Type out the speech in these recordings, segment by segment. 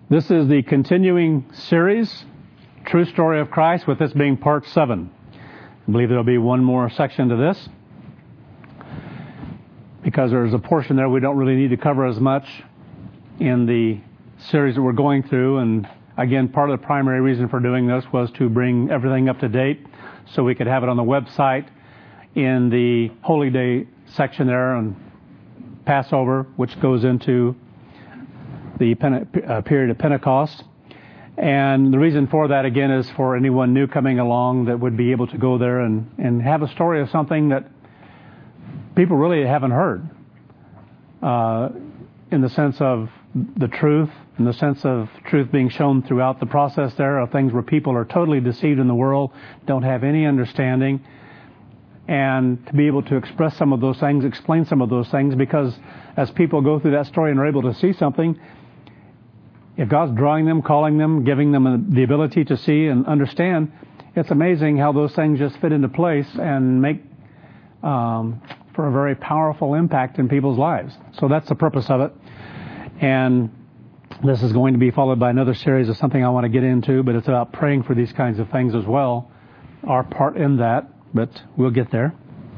This is the continuing series, True Story of Christ, with this being part 7. I believe there will be one more section to this, because there's a portion there we don't really need to cover as much in the series that we're going through. And again, part of the primary reason for doing this was to bring everything up to date so we could have it on the website in the Holy Day section there on Passover, which goes into the period of Pentecost. And the reason for that, again, is for anyone new coming along that would be able to go there and have a story of something that people really haven't heard, in the sense of the truth, in the sense of truth being shown throughout the process there of things where people are totally deceived in the world, don't have any understanding, and to be able to express some of those things, explain some of those things, because as people go through that story and are able to see something, if God's drawing them, calling them, giving them the ability to see and understand, it's amazing how those things just fit into place and make for a very powerful impact in people's lives. So that's the purpose of it. And this is going to be followed by another series of something I want to get into, but it's about praying for these kinds of things as well, our part in that, but we'll get there.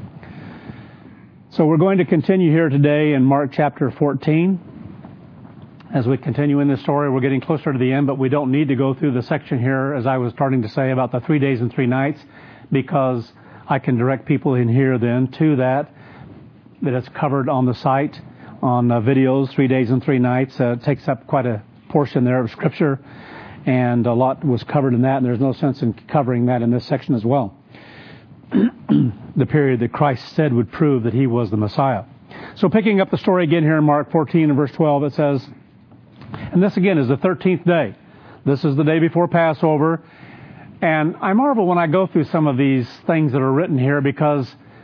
So we're going to continue here today in Mark chapter 14. As we continue in this story, we're getting closer to the end, but we don't need to go through the section here, as I was starting to say, about the 3 days and 3 nights, because I can direct people in here then to that it's covered on the site, on videos, 3 days and 3 nights. It takes up quite a portion there of Scripture, and a lot was covered in that, and there's no sense in covering that in this section as well. The period that Christ said would prove that He was the Messiah. So picking up the story again here in Mark 14 and verse 12, it says, and this again is the 13th day. This is the day before Passover. And I marvel when I go through some of these things that are written here, because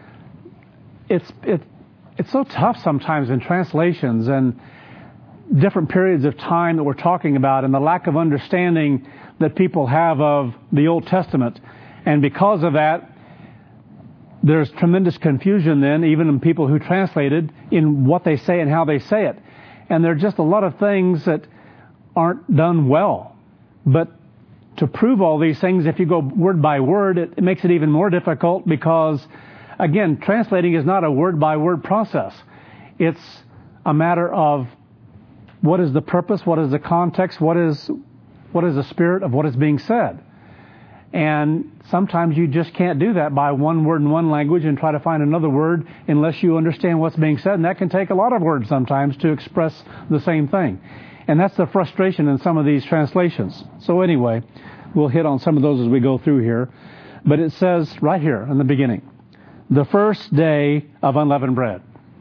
it's so tough sometimes in translations and different periods of time that we're talking about, and the lack of understanding that people have of the Old Testament. And because of that, there's tremendous confusion then, even in people who translated, in what they say and how they say it. And there are just a lot of things that aren't done well. But to prove all these things, if you go word by word, it makes it even more difficult, because, again, translating is not a word-by-word process. It's a matter of what is the purpose, what is the context, what is the spirit of what is being said. And sometimes you just can't do that by one word in one language and try to find another word unless you understand what's being said. And that can take a lot of words sometimes to express the same thing. And that's the frustration in some of these translations. So anyway, we'll hit on some of those as we go through here. But it says right here in the beginning, the first day of unleavened bread.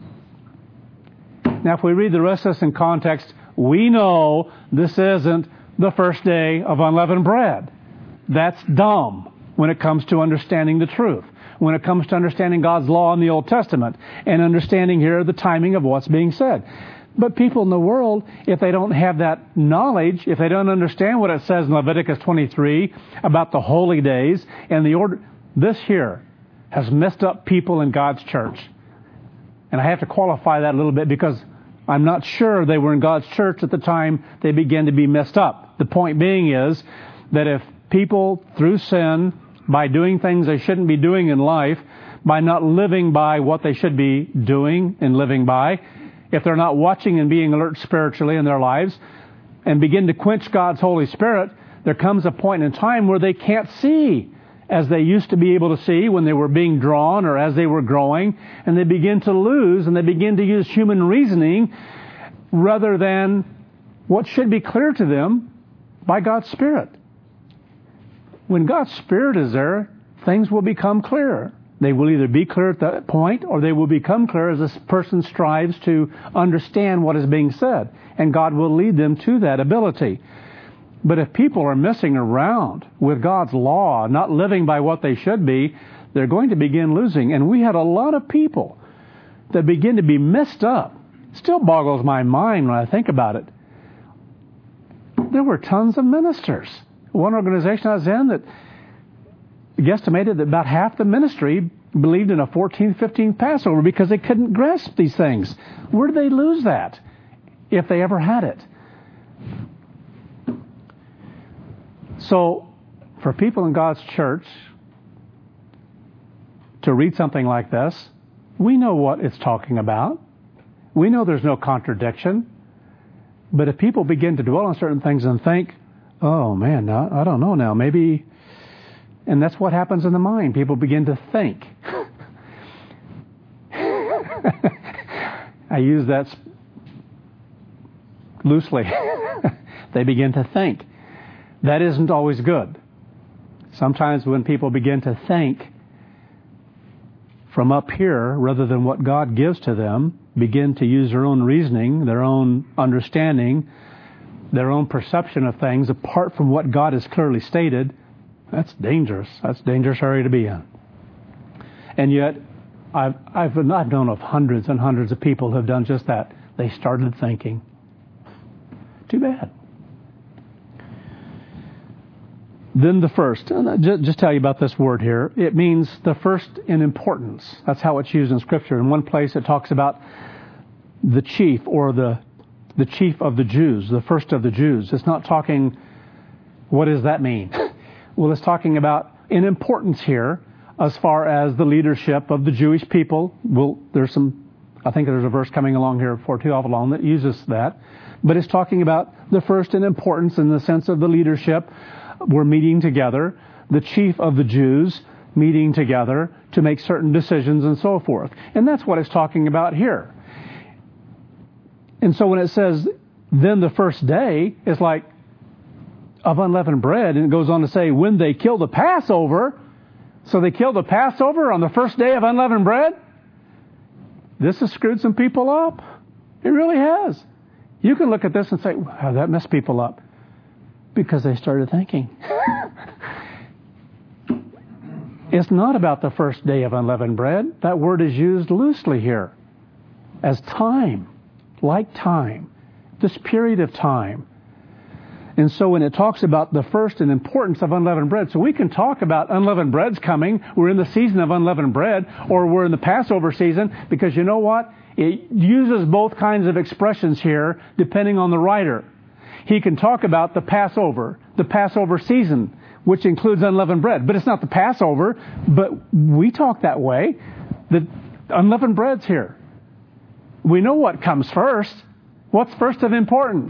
Now, if we read the rest of this in context, we know this isn't the first day of unleavened bread. That's dumb when it comes to understanding the truth, when it comes to understanding God's law in the Old Testament, and understanding here the timing of what's being said. But people in the world, if they don't have that knowledge, if they don't understand what it says in Leviticus 23 about the holy days and the order, this here has messed up people in God's church. And I have to qualify that a little bit, because I'm not sure they were in God's church at the time they began to be messed up. The point being is that if people, through sin, by doing things they shouldn't be doing in life, by not living by what they should be doing and living by, if they're not watching and being alert spiritually in their lives, and begin to quench God's Holy Spirit, there comes a point in time where they can't see as they used to be able to see when they were being drawn or as they were growing, and they begin to lose, and they begin to use human reasoning rather than what should be clear to them by God's Spirit. When God's Spirit is there, things will become clearer. They will either be clear at that point, or they will become clear as this person strives to understand what is being said. And God will lead them to that ability. But if people are messing around with God's law, not living by what they should be, they're going to begin losing. And we had a lot of people that begin to be messed up. It still boggles my mind when I think about it. There were tons of ministers. One organization I was in that guesstimated that about half the ministry believed in a 14th, 15th Passover because they couldn't grasp these things. Where did they lose that, if they ever had it? So, for people in God's church to read something like this, we know what it's talking about. We know there's no contradiction. But if people begin to dwell on certain things and think, oh man, I don't know now, maybe... And that's what happens in the mind. People begin to think. I use that loosely. They begin to think. That isn't always good. Sometimes when people begin to think from up here rather than what God gives to them, begin to use their own reasoning, their own understanding, their own perception of things apart from what God has clearly stated, that's dangerous. That's a dangerous area to be in. And yet, I've known of hundreds and hundreds of people who have done just that. They started thinking. Too bad. Then the first. Just tell you about this word here. It means the first in importance. That's how it's used in Scripture. In one place it talks about the chief or the chief of the Jews, the first of the Jews. It's not talking, what does that mean? Well, it's talking about in importance here as far as the leadership of the Jewish people. Well, I think there's a verse coming along here before too long that uses that. But it's talking about the first in importance in the sense of the leadership. We're meeting together, the chief of the Jews meeting together to make certain decisions and so forth. And that's what it's talking about here. And so when it says, then the first day, it's like, of unleavened bread, and it goes on to say, when they kill the Passover, so they kill the Passover on the first day of unleavened bread? This has screwed some people up. It really has. You can look at this and say, wow, that messed people up. Because they started thinking. It's not about the first day of unleavened bread. That word is used loosely here as time, like time, this period of time. And so when it talks about the first and importance of unleavened bread, so we can talk about unleavened bread's coming, we're in the season of unleavened bread, or we're in the Passover season, because you know what? It uses both kinds of expressions here, depending on the writer. He can talk about the Passover season, which includes unleavened bread. But it's not the Passover, but we talk that way. The unleavened bread's here. We know what comes first. What's first of importance?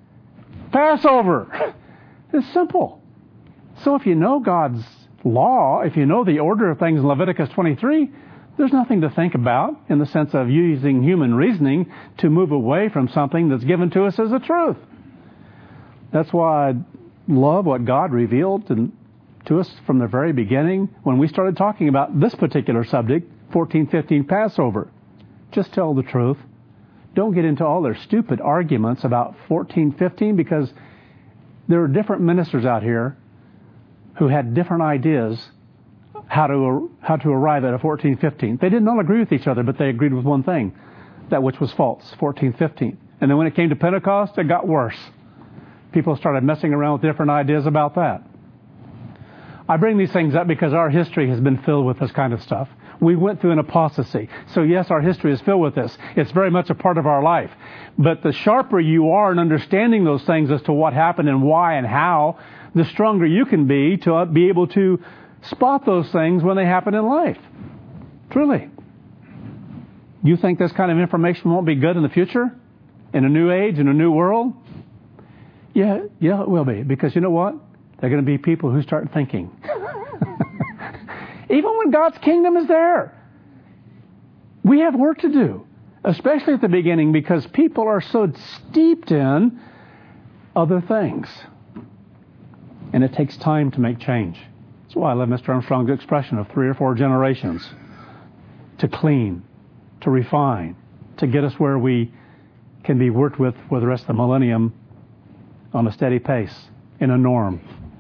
Passover. It's simple. So if you know God's law, if you know the order of things in Leviticus 23, there's nothing to think about in the sense of using human reasoning to move away from something that's given to us as a truth. That's why I love what God revealed to us from the very beginning when we started talking about this particular subject, 1415 Passover. Just tell the truth. Don't get into all their stupid arguments about 1415, because there are different ministers out here who had different ideas how to arrive at a 1415. They didn't all agree with each other, but they agreed with one thing, that which was false, 1415. And then when it came to Pentecost, it got worse. People started messing around with different ideas about that. I bring these things up because our history has been filled with this kind of stuff. We went through an apostasy. So yes, our history is filled with this. It's very much a part of our life. But the sharper you are in understanding those things as to what happened and why and how, the stronger you can be to be able to spot those things when they happen in life. Truly. You think this kind of information won't be good in the future? In a new age, in a new world? Yeah, it will be. Because you know what? There are going to be people who start thinking. Even when God's kingdom is there. We have work to do. Especially at the beginning, because people are so steeped in other things. And it takes time to make change. That's why I love Mr. Armstrong's expression of 3 or 4 generations. To clean, to refine, to get us where we can be worked with for the rest of the millennium on a steady pace, in a norm.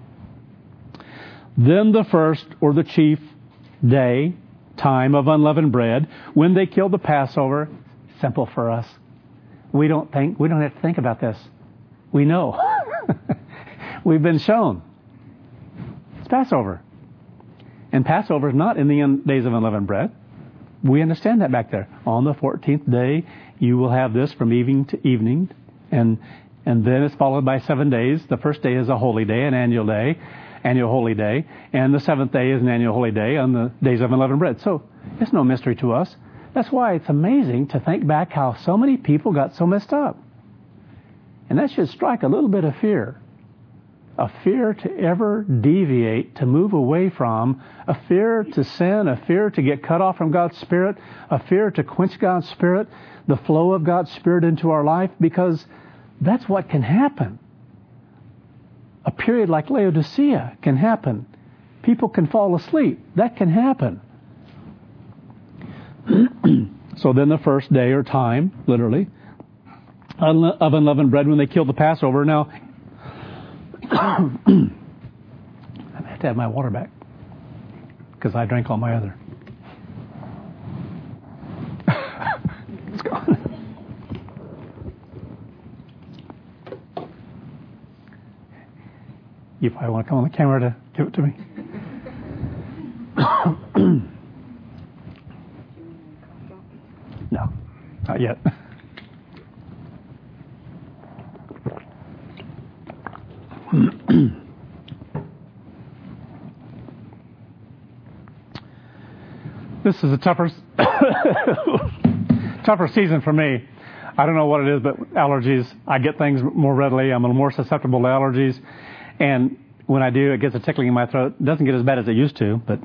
Then the first or the chief day, time of unleavened bread, when they killed the Passover, simple for us. We don't have to think about this. We know. We've been shown. It's Passover. And Passover is not in the days of unleavened bread. We understand that back there. On the 14th day, you will have this from evening to evening, and And then it's followed by 7 days. The first day is a holy day, an annual holy day. And the seventh day is an annual holy day on the days of unleavened bread. So it's no mystery to us. That's why it's amazing to think back how so many people got so messed up. And that should strike a little bit of fear. A fear to ever deviate, to move away from, a fear to sin, a fear to get cut off from God's Spirit, a fear to quench God's Spirit, the flow of God's Spirit into our life, because that's what can happen. A period like Laodicea can happen. People can fall asleep. That can happen. So then the first day or time, literally, of unleavened bread when they killed the Passover. Now, I have to have my water back because I drank all my other. It's gone. You probably want to come on the camera to give it to me. No, not yet. This is a tougher season for me. I don't know what it is, but allergies. I get things more readily. I'm a little more susceptible to allergies. And when I do, it gets a tickling in my throat. It doesn't get as bad as it used to, but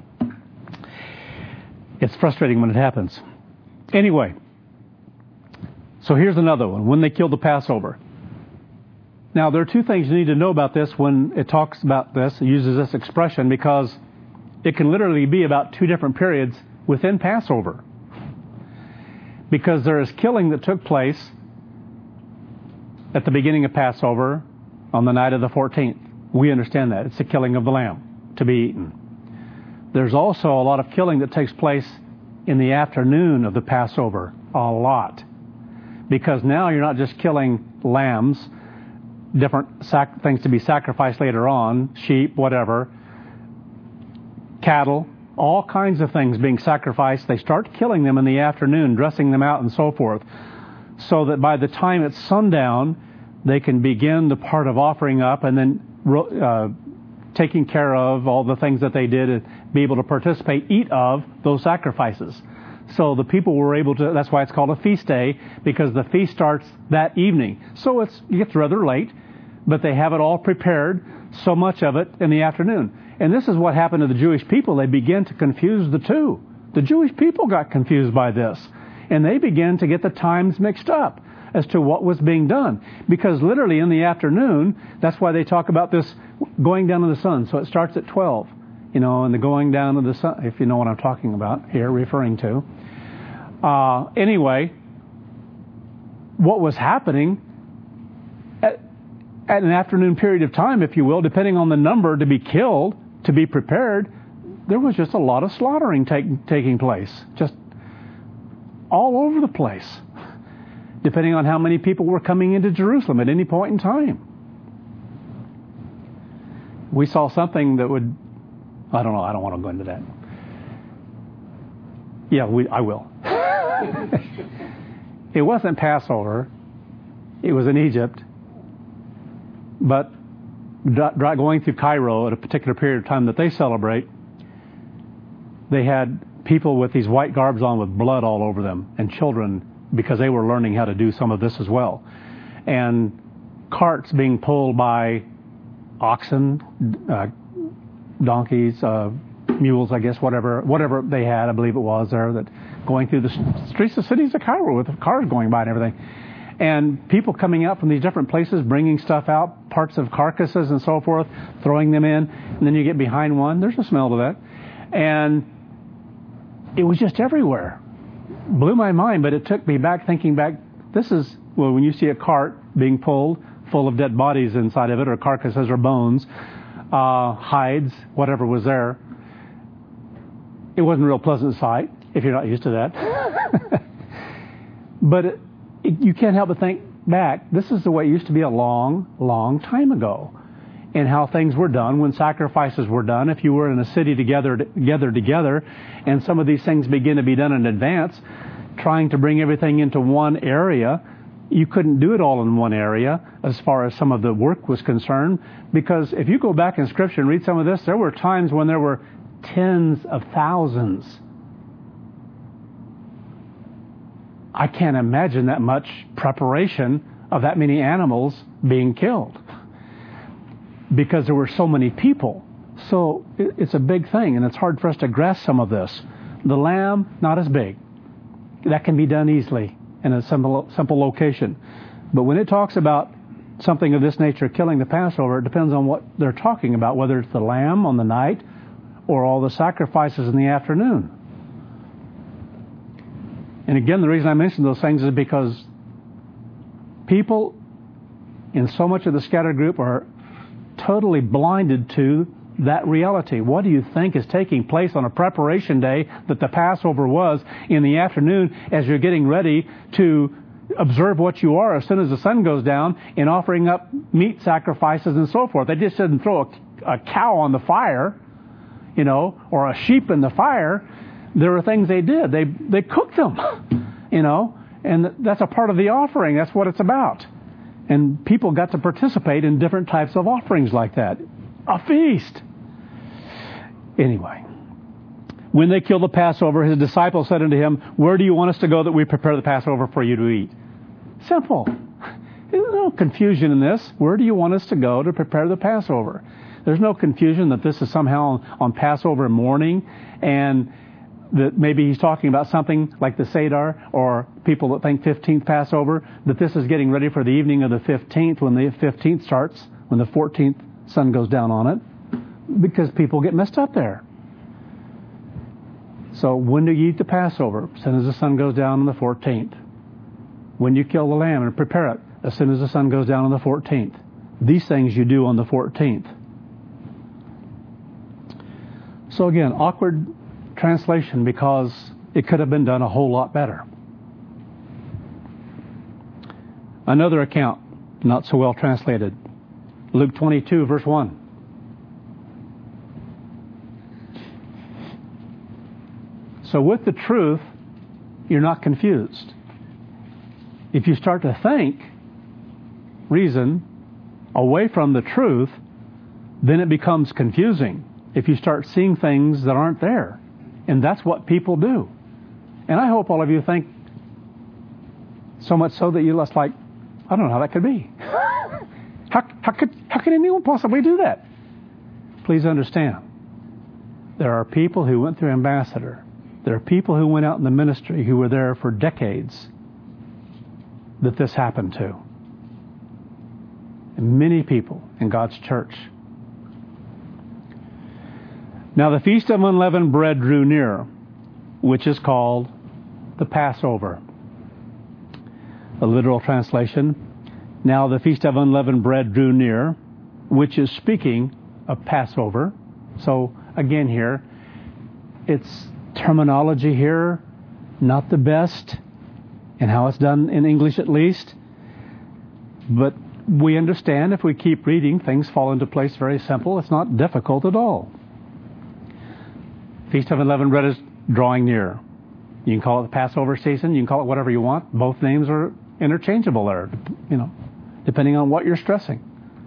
it's frustrating when it happens. Anyway, so here's another one. When they killed the Passover. Now, there are two things you need to know about this when it talks about this. It uses this expression because it can literally be about two different periods within Passover. Because there is killing that took place at the beginning of Passover on the night of the 14th. We understand that. It's the killing of the lamb to be eaten. There's also a lot of killing that takes place in the afternoon of the Passover. A lot. Because now you're not just killing lambs, different things to be sacrificed later on, sheep, whatever, cattle, all kinds of things being sacrificed. They start killing them in the afternoon, dressing them out and so forth, so that by the time it's sundown, they can begin the part of offering up and then taking care of all the things that they did and be able to participate, eat of those sacrifices. So the people were able to, that's why it's called a feast day, because the feast starts that evening. So it gets rather late, but they have it all prepared, so much of it in the afternoon. And this is what happened to the Jewish people. They began to confuse the two. The Jewish people got confused by this, and they began to get the times mixed up as to what was being done. Because literally in the afternoon, that's why they talk about this going down of the sun. So it starts at 12, and the going down of the sun, if you know what I'm talking about here, referring to. Anyway, what was happening at an afternoon period of time, if you will, depending on the number to be killed, to be prepared, there was just a lot of slaughtering taking place, just all over the place, depending on how many people were coming into Jerusalem at any point in time. We saw something that would, I don't know, I don't want to go into that. Yeah, I will. It wasn't Passover. It was in Egypt. But going through Cairo at a particular period of time that they celebrate, they had people with these white garbs on with blood all over them, and children, because they were learning how to do some of this as well. And carts being pulled by oxen, donkeys, mules, I guess, whatever they had, I believe it was there, that going through the streets of cities of Cairo with cars going by and everything. And people coming out from these different places, bringing stuff out, parts of carcasses and so forth, throwing them in. And then you get behind one. There's a smell to that. And it was just everywhere. Blew my mind, but it took me back, thinking back, when you see a cart being pulled full of dead bodies inside of it, or carcasses or bones, hides, whatever was there, it wasn't a real pleasant sight, if you're not used to that. But you can't help but think back, this is the way it used to be a long, long time ago, and how things were done when sacrifices were done. If you were in a city together, and some of these things begin to be done in advance, trying to bring everything into one area, you couldn't do it all in one area as far as some of the work was concerned, because if you go back in Scripture and read some of this, there were times when there were tens of thousands. I can't imagine that much preparation of that many animals being killed, because there were so many people. So it's a big thing, and it's hard for us to grasp some of this. The lamb, not as big. That can be done easily in a simple location. But when it talks about something of this nature, killing the Passover, it depends on what they're talking about, whether it's the lamb on the night or all the sacrifices in the afternoon. And again, the reason I mention those things is because people in so much of the scattered group are totally blinded to that reality. What do you think is taking place on a preparation day that the Passover was in the afternoon as you're getting ready to observe what you are as soon as the sun goes down in offering up meat sacrifices and so forth? They just didn't throw a cow on the fire, or a sheep in the fire. There were things they did. They cooked them, and that's a part of the offering. That's what it's about. And people got to participate in different types of offerings like that. A feast. Anyway, when they killed the Passover, his disciples said unto him, "Where do you want us to go that we prepare the Passover for you to eat?" Simple. There's no confusion in this. Where do you want us to go to prepare the Passover? There's no confusion that this is somehow on Passover morning, and that maybe he's talking about something like the Seder, or people that think 15th Passover, that this is getting ready for the evening of the 15th, when the 15th starts, when the 14th sun goes down on it, because people get messed up there. So when do you eat the Passover? As soon as the sun goes down on the 14th. When you kill the lamb and prepare it, as soon as the sun goes down on the 14th. These things you do on the 14th. So again, awkward translation, because it could have been done a whole lot better. Another account, not so well translated. Luke 22, verse 1. So with the truth, you're not confused. If you start to think, reason, away from the truth, then it becomes confusing. If you start seeing things that aren't there. And that's what people do. And I hope all of you think so much so that you're less like, I don't know how that could be. How could anyone possibly do that? Please understand, there are people who went through Ambassador. There are people who went out in the ministry who were there for decades that this happened to. And many people in God's church. Now the Feast of Unleavened Bread drew near, which is called the Passover. The literal translation, now the Feast of Unleavened Bread drew near, which is speaking of Passover. So again here, it's terminology here, not the best, and how it's done in English at least. But we understand if we keep reading, things fall into place very simple. It's not difficult at all. Feast of Unleavened Bread is drawing near. You can call it the Passover season. You can call it whatever you want. Both names are interchangeable there, depending on what you're stressing.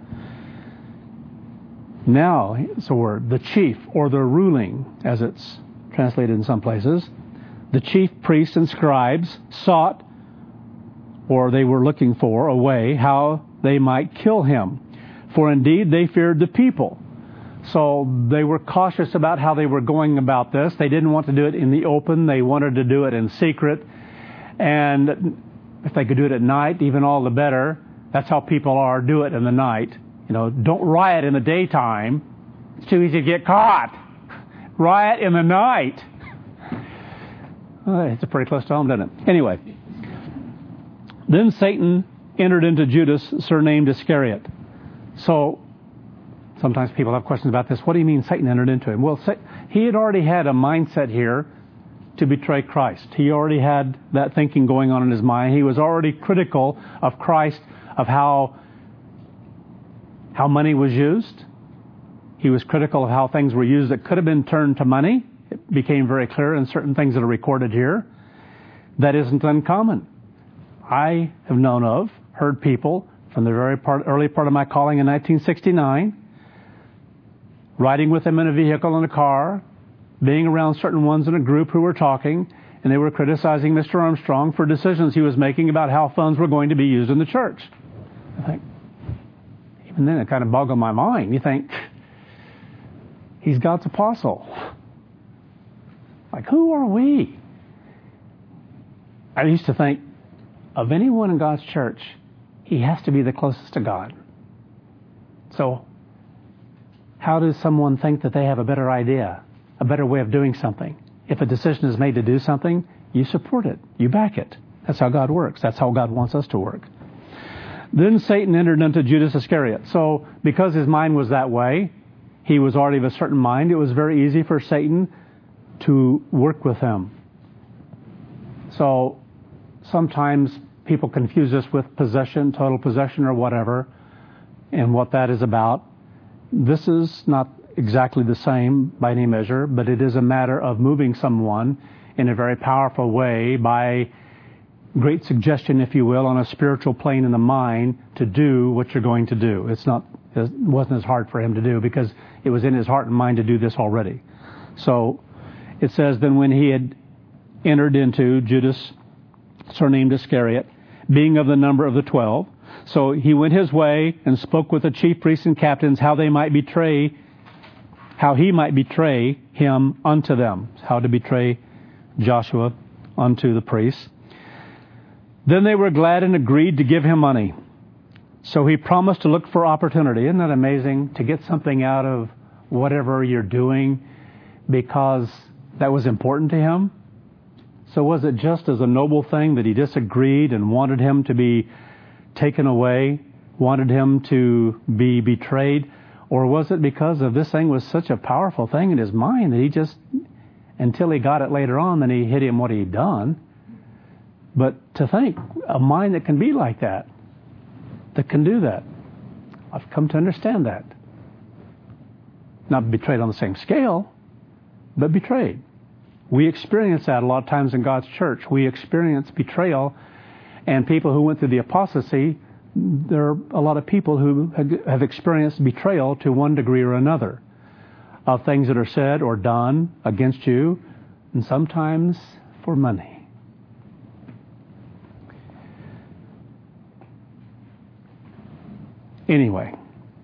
Now, it's a word, the chief, or the ruling, as it's translated in some places. The chief priests and scribes sought, or they were looking for, a way how they might kill him. For indeed they feared the people. So they were cautious about how they were going about this. They didn't want to do it in the open. They wanted to do it in secret. And if they could do it at night, even all the better. That's how people are. Do it in the night. Don't riot in the daytime. It's too easy to get caught. Riot in the night. It's pretty close to home, doesn't it? Anyway. Then Satan entered into Judas, surnamed Iscariot. So sometimes people have questions about this. What do you mean Satan entered into him? Well, he had already had a mindset here to betray Christ. He already had that thinking going on in his mind. He was already critical of Christ, of how money was used. He was critical of how things were used that could have been turned to money. It became very clear in certain things that are recorded here. That isn't uncommon. I have known of, heard people from the early part of my calling in 1969, riding with them in a vehicle in a car, being around certain ones in a group who were talking, and they were criticizing Mr. Armstrong for decisions he was making about how funds were going to be used in the church. I think, even then it kind of boggled my mind. You think, he's God's apostle. Like, who are we? I used to think, of anyone in God's church, he has to be the closest to God. So, how does someone think that they have a better idea, a better way of doing something? If a decision is made to do something, you support it. You back it. That's how God works. That's how God wants us to work. Then Satan entered into Judas Iscariot. So because his mind was that way, he was already of a certain mind, it was very easy for Satan to work with him. So sometimes people confuse this with possession, total possession or whatever, and what that is about. This is not exactly the same by any measure, but it is a matter of moving someone in a very powerful way by great suggestion, if you will, on a spiritual plane in the mind to do what you're going to do. It wasn't as hard for him to do because it was in his heart and mind to do this already. So it says, then when he had entered into Judas, surnamed Iscariot, being of the number of the 12, so he went his way and spoke with the chief priests and captains how he might betray him unto them, how to betray Joshua unto the priests. Then they were glad and agreed to give him money. So he promised to look for opportunity. Isn't that amazing? To get something out of whatever you're doing because that was important to him. So was it just as a noble thing that he disagreed and wanted him to be taken away, wanted him to be betrayed? Or was it because of this thing was such a powerful thing in his mind that he just, until he got it later on, then he hit him what he'd done. But to think, a mind that can be like that can do that. I've come to understand that. Not betrayed on the same scale, but betrayed. We experience that a lot of times in God's church. We experience betrayal, and people who went through the apostasy, there are a lot of people who have experienced betrayal to one degree or another of things that are said or done against you, and sometimes for money. Anyway,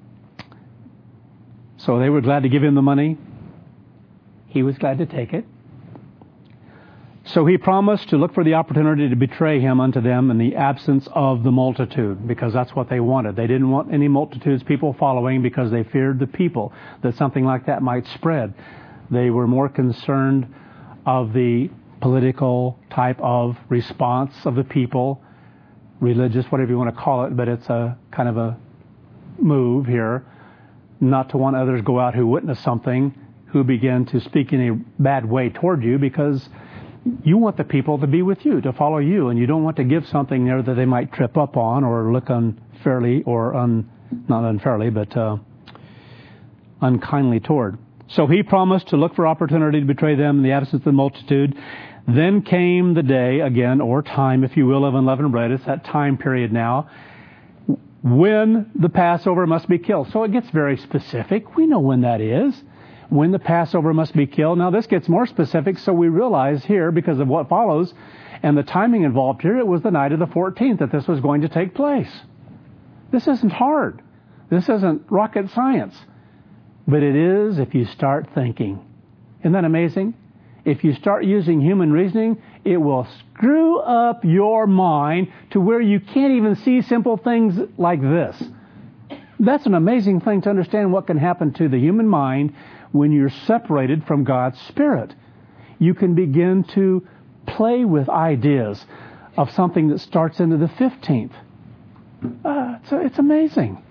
so they were glad to give him the money. He was glad to take it. So he promised to look for the opportunity to betray him unto them in the absence of the multitude, because that's what they wanted. They didn't want any multitudes, people following, because they feared the people, that something like that might spread. They were more concerned of the political type of response of the people, religious, whatever you want to call it, but it's a kind of a move here, not to want others go out who witness something, who begin to speak in a bad way toward you, because you want the people to be with you, to follow you, and you don't want to give something there that they might trip up on or look unfairly or not unfairly, but unkindly toward. So he promised to look for opportunity to betray them in the absence of the multitude. Then came the day, again, or time, if you will, of unleavened bread. It's that time period now when the Passover must be killed. So it gets very specific. We know when that is. When the Passover must be killed. Now this gets more specific, so we realize here, because of what follows, and the timing involved here, it was the night of the 14th that this was going to take place. This isn't hard. This isn't rocket science. But it is if you start thinking. Isn't that amazing? If you start using human reasoning, it will screw up your mind to where you can't even see simple things like this. That's an amazing thing to understand what can happen to the human mind when you're separated from God's Spirit. You can begin to play with ideas of something that starts into the 15th. It's amazing.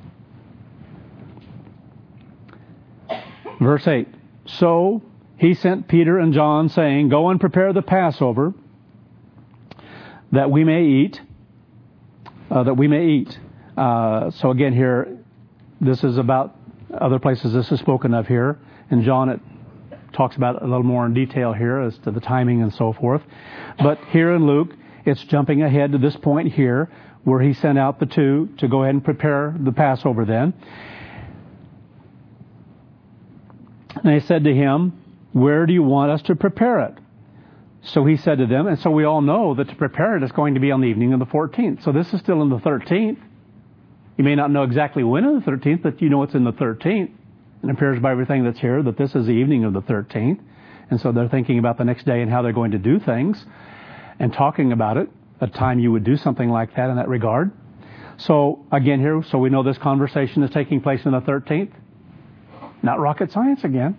Verse 8. So he sent Peter and John, saying, Go and prepare the Passover, that we may eat. So again here, this is about other places this is spoken of here. In John, it talks about it a little more in detail here as to the timing and so forth. But here in Luke, It's jumping ahead to this point here where he sent out the two to go ahead and prepare the Passover then. And they said to him, where do you want us to prepare it? So he said to them, and so we all know that to prepare it is going to be on the evening of the 14th. So this is still in the 13th. You may not know exactly when on the 13th, but you know it's in the 13th. It appears by everything that's here that this is the evening of the 13th. And so they're thinking about the next day and how they're going to do things and talking about it, a time you would do something like that in that regard. So again here, so we know this conversation is taking place on the 13th. Not rocket science again.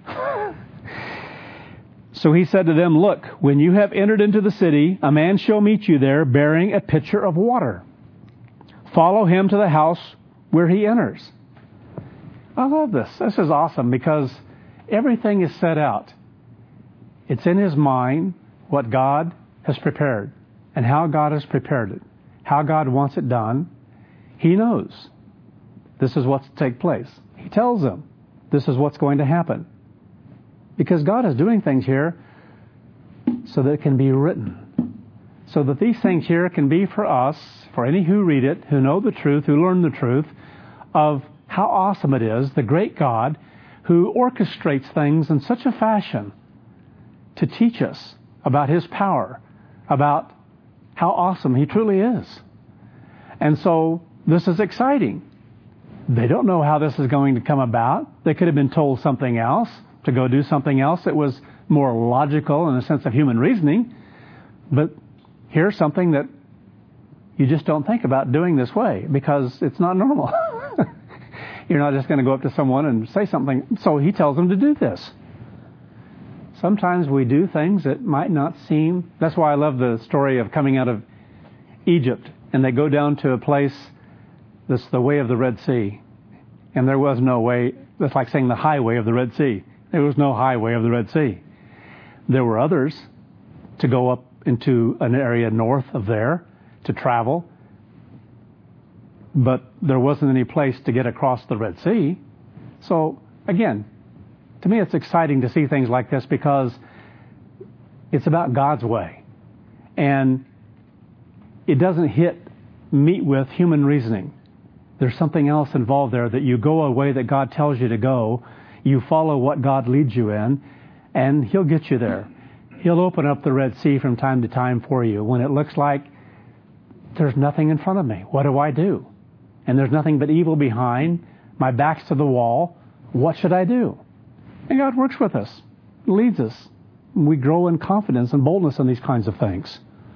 So he said to them, look, when you have entered into the city, a man shall meet you there bearing a pitcher of water. Follow him to the house where he enters. I love this. This is awesome because everything is set out. It's in his mind what God has prepared and how God has prepared it, how God wants it done. He knows this is what's to take place. He tells them this is what's going to happen. Because God is doing things here so that it can be written. So that these things here can be for us, for any who read it, who know the truth, who learn the truth, of how awesome it is, the great God who orchestrates things in such a fashion to teach us about His power, about how awesome He truly is. And so this is exciting. They don't know how this is going to come about. They could have been told something else, to go do something else that was more logical in the sense of human reasoning. But here's something that you just don't think about doing this way because it's not normal. You're not just going to go up to someone and say something. So he tells them to do this. Sometimes we do things that might not seem... That's why I love the story of coming out of Egypt. And they go down to a place that's the way of the Red Sea. And there was no way. That's like saying the highway of the Red Sea. There was no highway of the Red Sea. There were others to go up into an area north of there to travel. But there wasn't any place to get across the Red Sea. So, again, to me it's exciting to see things like this because it's about God's way. And it doesn't meet with human reasoning. There's something else involved there that you go a way that God tells you to go. You follow what God leads you in, and He'll get you there. He'll open up the Red Sea from time to time for you when it looks like there's nothing in front of me. What do I do? And there's nothing but evil behind. My back's to the wall. What should I do? And God works with us, leads us. We grow in confidence and boldness in these kinds of things.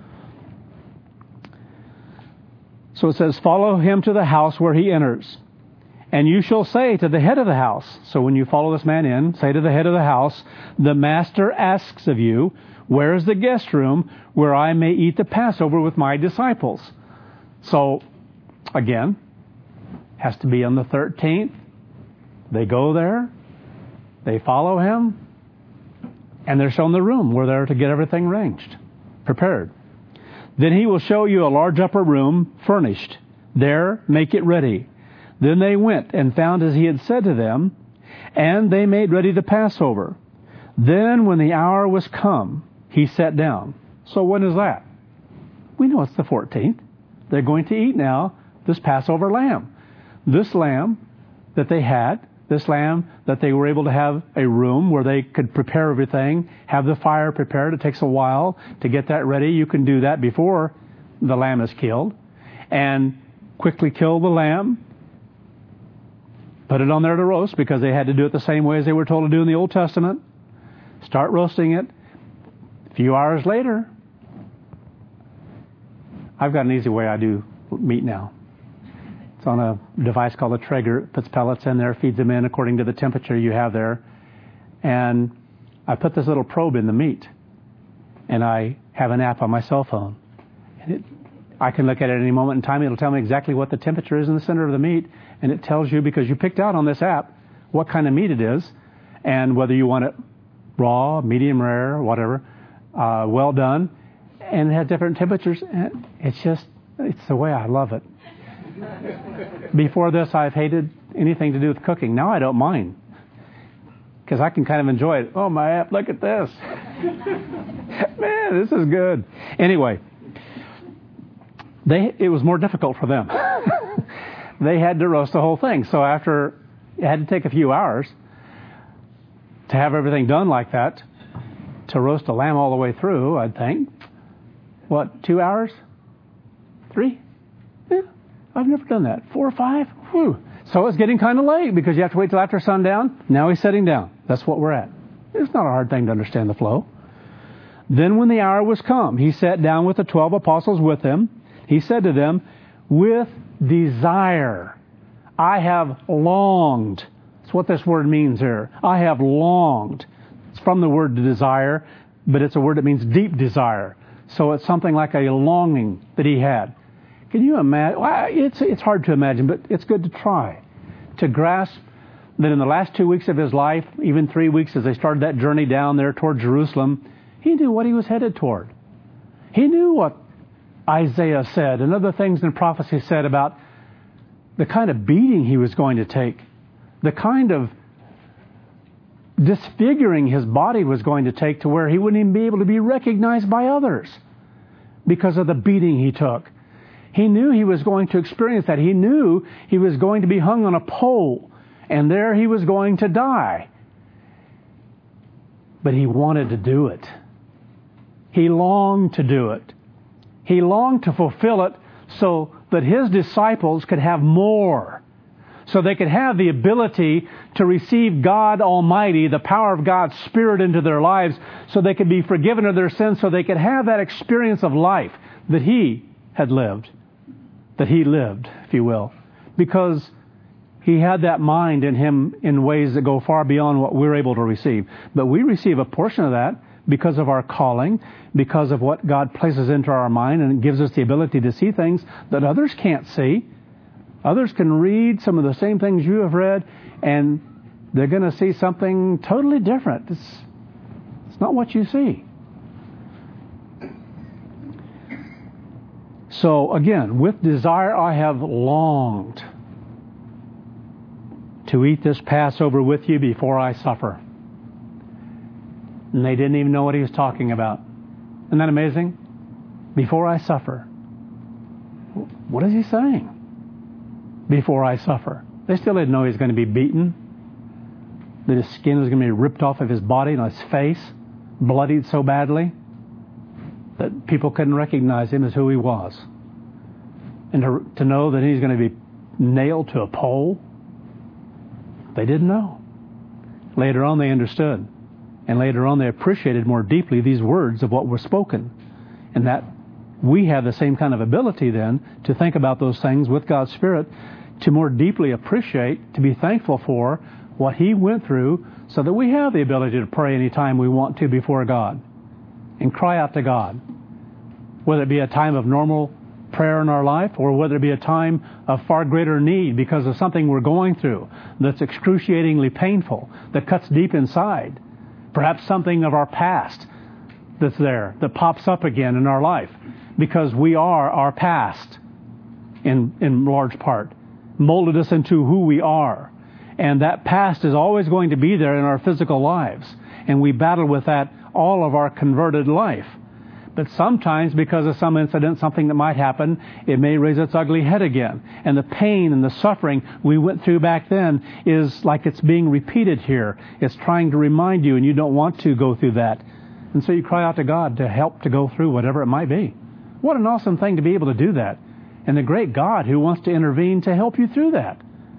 So it says, follow him to the house where he enters. And you shall say to the head of the house, so when you follow this man in, say to the head of the house, the master asks of you, where is the guest room where I may eat the Passover with my disciples? So, again, has to be on the 13th. They go there, they follow him, and they're shown the room where they're to get everything arranged, prepared. Then he will show you a large upper room furnished. There, make it ready. Then they went and found as he had said to them, and they made ready the Passover. Then when the hour was come, he sat down. So when is that? We know it's the 14th. They're going to eat now this Passover lamb. This lamb that they had, this lamb that they were able to have a room where they could prepare everything, have the fire prepared. It takes a while to get that ready. You can do that before the lamb is killed. And quickly kill the lamb. Put it on there to roast because they had to do it the same way as they were told to do in the Old Testament. Start roasting it. A few hours later, I've got an easy way I do meat now. It's on a device called a Traeger. It puts pellets in there, feeds them in according to the temperature you have there. And I put this little probe in the meat. And I have an app on my cell phone. And I can look at it at any moment in time. It'll tell me exactly what the temperature is in the center of the meat. And it tells you, because you picked out on this app, what kind of meat it is. And whether you want it raw, medium rare, whatever, well done. And it has different temperatures. And it's the way I love it. Before this, I've hated anything to do with cooking. Now I don't mind. Because I can kind of enjoy it. Oh, my app, look at this. Man, this is good. Anyway, it was more difficult for them. They had to roast the whole thing. So after, it had to take a few hours to have everything done like that, to roast a lamb all the way through, I'd think. What, 2 hours? 3? Yeah, I've never done that. 4 or 5? Whew. So it's getting kind of late because you have to wait till after sundown. Now he's sitting down. That's what we're at. It's not a hard thing to understand the flow. Then when the hour was come, he sat down with the 12 apostles with him. He said to them, with desire, I have longed. That's what this word means here. I have longed. It's from the word desire, but it's a word that means deep desire. So it's something like a longing that he had. Can you imagine? Well, it's hard to imagine, but it's good to try. To grasp that in the last 2 weeks of his life, even 3 weeks as they started that journey down there toward Jerusalem, he knew what he was headed toward. He knew what Isaiah said and other things in prophecy said about the kind of beating he was going to take, the kind of disfiguring his body was going to take to where he wouldn't even be able to be recognized by others because of the beating he took. He knew he was going to experience that. He knew he was going to be hung on a pole, and there he was going to die. But he wanted to do it. He longed to do it. He longed to fulfill it so that his disciples could have more. So they could have the ability to receive God Almighty, the power of God's Spirit into their lives, so they could be forgiven of their sins, so they could have that experience of life that he had lived. That he lived, if you will. Because he had that mind in him in ways that go far beyond what we're able to receive. But we receive a portion of that because of our calling, because of what God places into our mind, and it gives us the ability to see things that others can't see. Others can read some of the same things you have read, and they're going to see something totally different. It's not what you see. So again, with desire I have longed to eat this Passover with you before I suffer. And they didn't even know what he was talking about. Isn't that amazing? Before I suffer. What is he saying? Before I suffer. They still didn't know he was going to be beaten, that his skin was going to be ripped off of his body and his face, bloodied so badly that people couldn't recognize him as who he was. And to know that he's going to be nailed to a pole, they didn't know. Later on they understood. And later on they appreciated more deeply these words of what were spoken. And that we have the same kind of ability then to think about those things with God's Spirit, to more deeply appreciate, to be thankful for what he went through, so that we have the ability to pray anytime we want to before God and cry out to God. Whether it be a time of normal prayer in our life, or whether it be a time of far greater need because of something we're going through that's excruciatingly painful, that cuts deep inside. Perhaps something of our past that's there, that pops up again in our life, because we are our past in large part, molded us into who we are. And that past is always going to be there in our physical lives. And we battle with that all of our converted life. But sometimes, because of some incident, something that might happen, it may raise its ugly head again. And the pain and the suffering we went through back then is like it's being repeated here. It's trying to remind you, and you don't want to go through that. And so you cry out to God to help to go through whatever it might be. What an awesome thing to be able to do that. And the great God who wants to intervene to help you through that.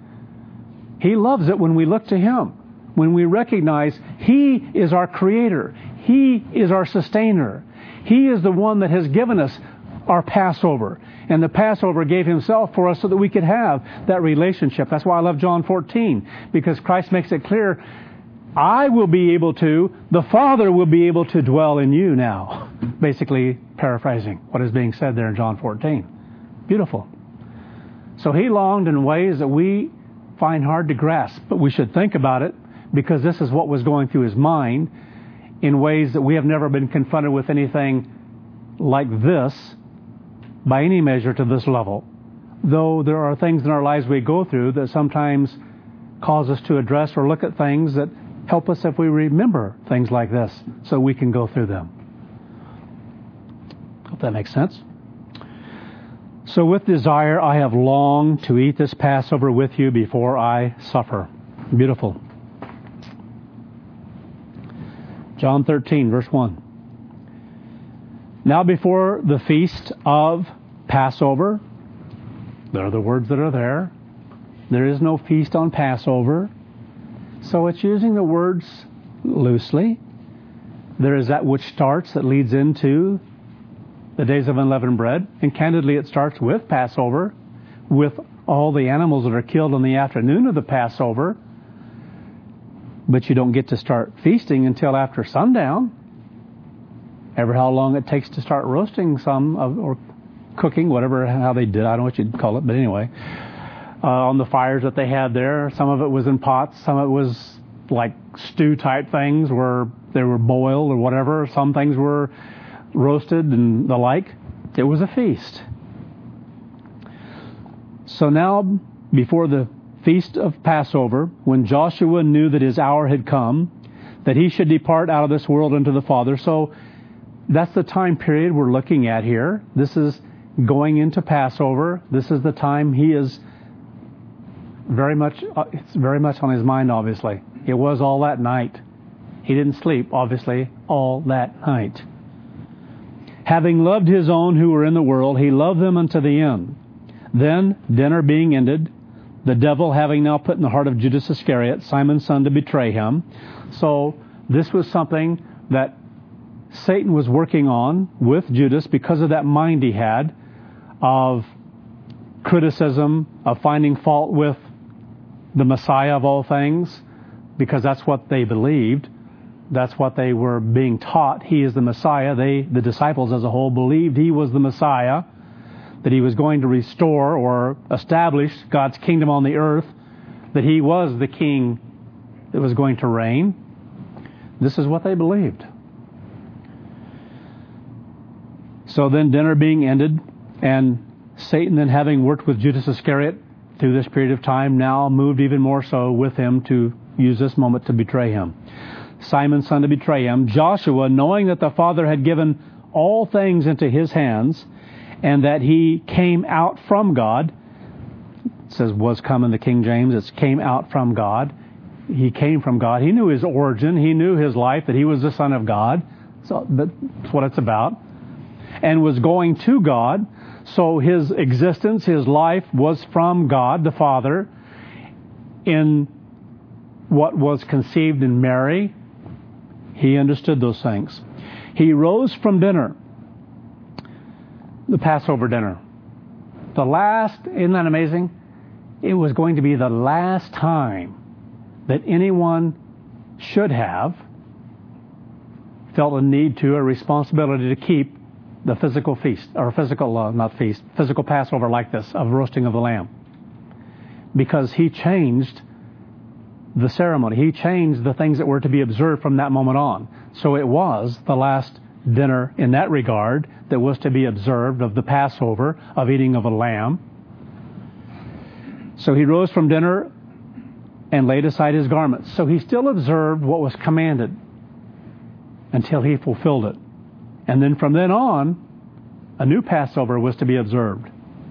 He loves it when we look to Him. When we recognize He is our Creator. He is our Sustainer. He is the one that has given us our Passover. And the Passover gave Himself for us so that we could have that relationship. That's why I love John 14. Because Christ makes it clear, I will be able to, the Father will be able to dwell in you now. Basically paraphrasing what is being said there in John 14. Beautiful. So He longed in ways that we find hard to grasp. But we should think about it, because this is what was going through His mind, in ways that we have never been confronted with anything like this by any measure to this level. Though there are things in our lives we go through that sometimes cause us to address or look at things that help us if we remember things like this so we can go through them. Hope that makes sense. So with desire I have longed to eat this Passover with you before I suffer. Beautiful. John 13, verse 1. Now before the feast of Passover, there are the words that are there. There is no feast on Passover. So it's using the words loosely. There is that which starts, that leads into the days of unleavened bread. And candidly, it starts with Passover, with all the animals that are killed on the afternoon of the Passover. But you don't get to start feasting until after sundown. Ever how long it takes to start roasting some or cooking, whatever, how they did. I don't know what you'd call it, but anyway. On the fires that they had there. Some of it was in pots. Some of it was like stew type things where they were boiled or whatever. Some things were roasted and the like. It was a feast. So now, before the feast of Passover, when Joshua knew that his hour had come, that he should depart out of this world into the Father. So that's the time period we're looking at here. This is going into Passover. This is the time he is it's very much on his mind, obviously. It was all that night. He didn't sleep, obviously, all that night. Having loved his own who were in the world, he loved them unto the end. Then, dinner being ended, the devil having now put in the heart of Judas Iscariot, Simon's son, to betray him. So, this was something that Satan was working on with Judas because of that mind he had of criticism, of finding fault with the Messiah of all things, because that's what they believed. That's what they were being taught. He is the Messiah. The disciples as a whole, believed he was the Messiah, that he was going to restore or establish God's kingdom on the earth, that he was the king that was going to reign. This is what they believed. So then dinner being ended, and Satan then having worked with Judas Iscariot through this period of time, now moved even more so with him to use this moment to betray him. Simon's son to betray him. Joshua, knowing that the Father had given all things into his hands, and that he came out from God, it says was come in the King James, it's came out from God. He came from God. He knew his origin. He knew his life, that he was the Son of God. So that's what it's about. And was going to God. So his existence, his life was from God, the Father, in what was conceived in Mary. He understood those things. He rose from dinner, the Passover dinner. The last, isn't that amazing? It was going to be the last time that anyone should have felt a need to, a responsibility to keep the physical feast, or physical Passover like this, of roasting of the lamb. Because he changed the ceremony. He changed the things that were to be observed from that moment on. So it was the last dinner in that regard that was to be observed of the Passover, of eating of a lamb. So he rose from dinner and laid aside his garments. So he still observed what was commanded until he fulfilled it. And then from then on, a new Passover was to be observed.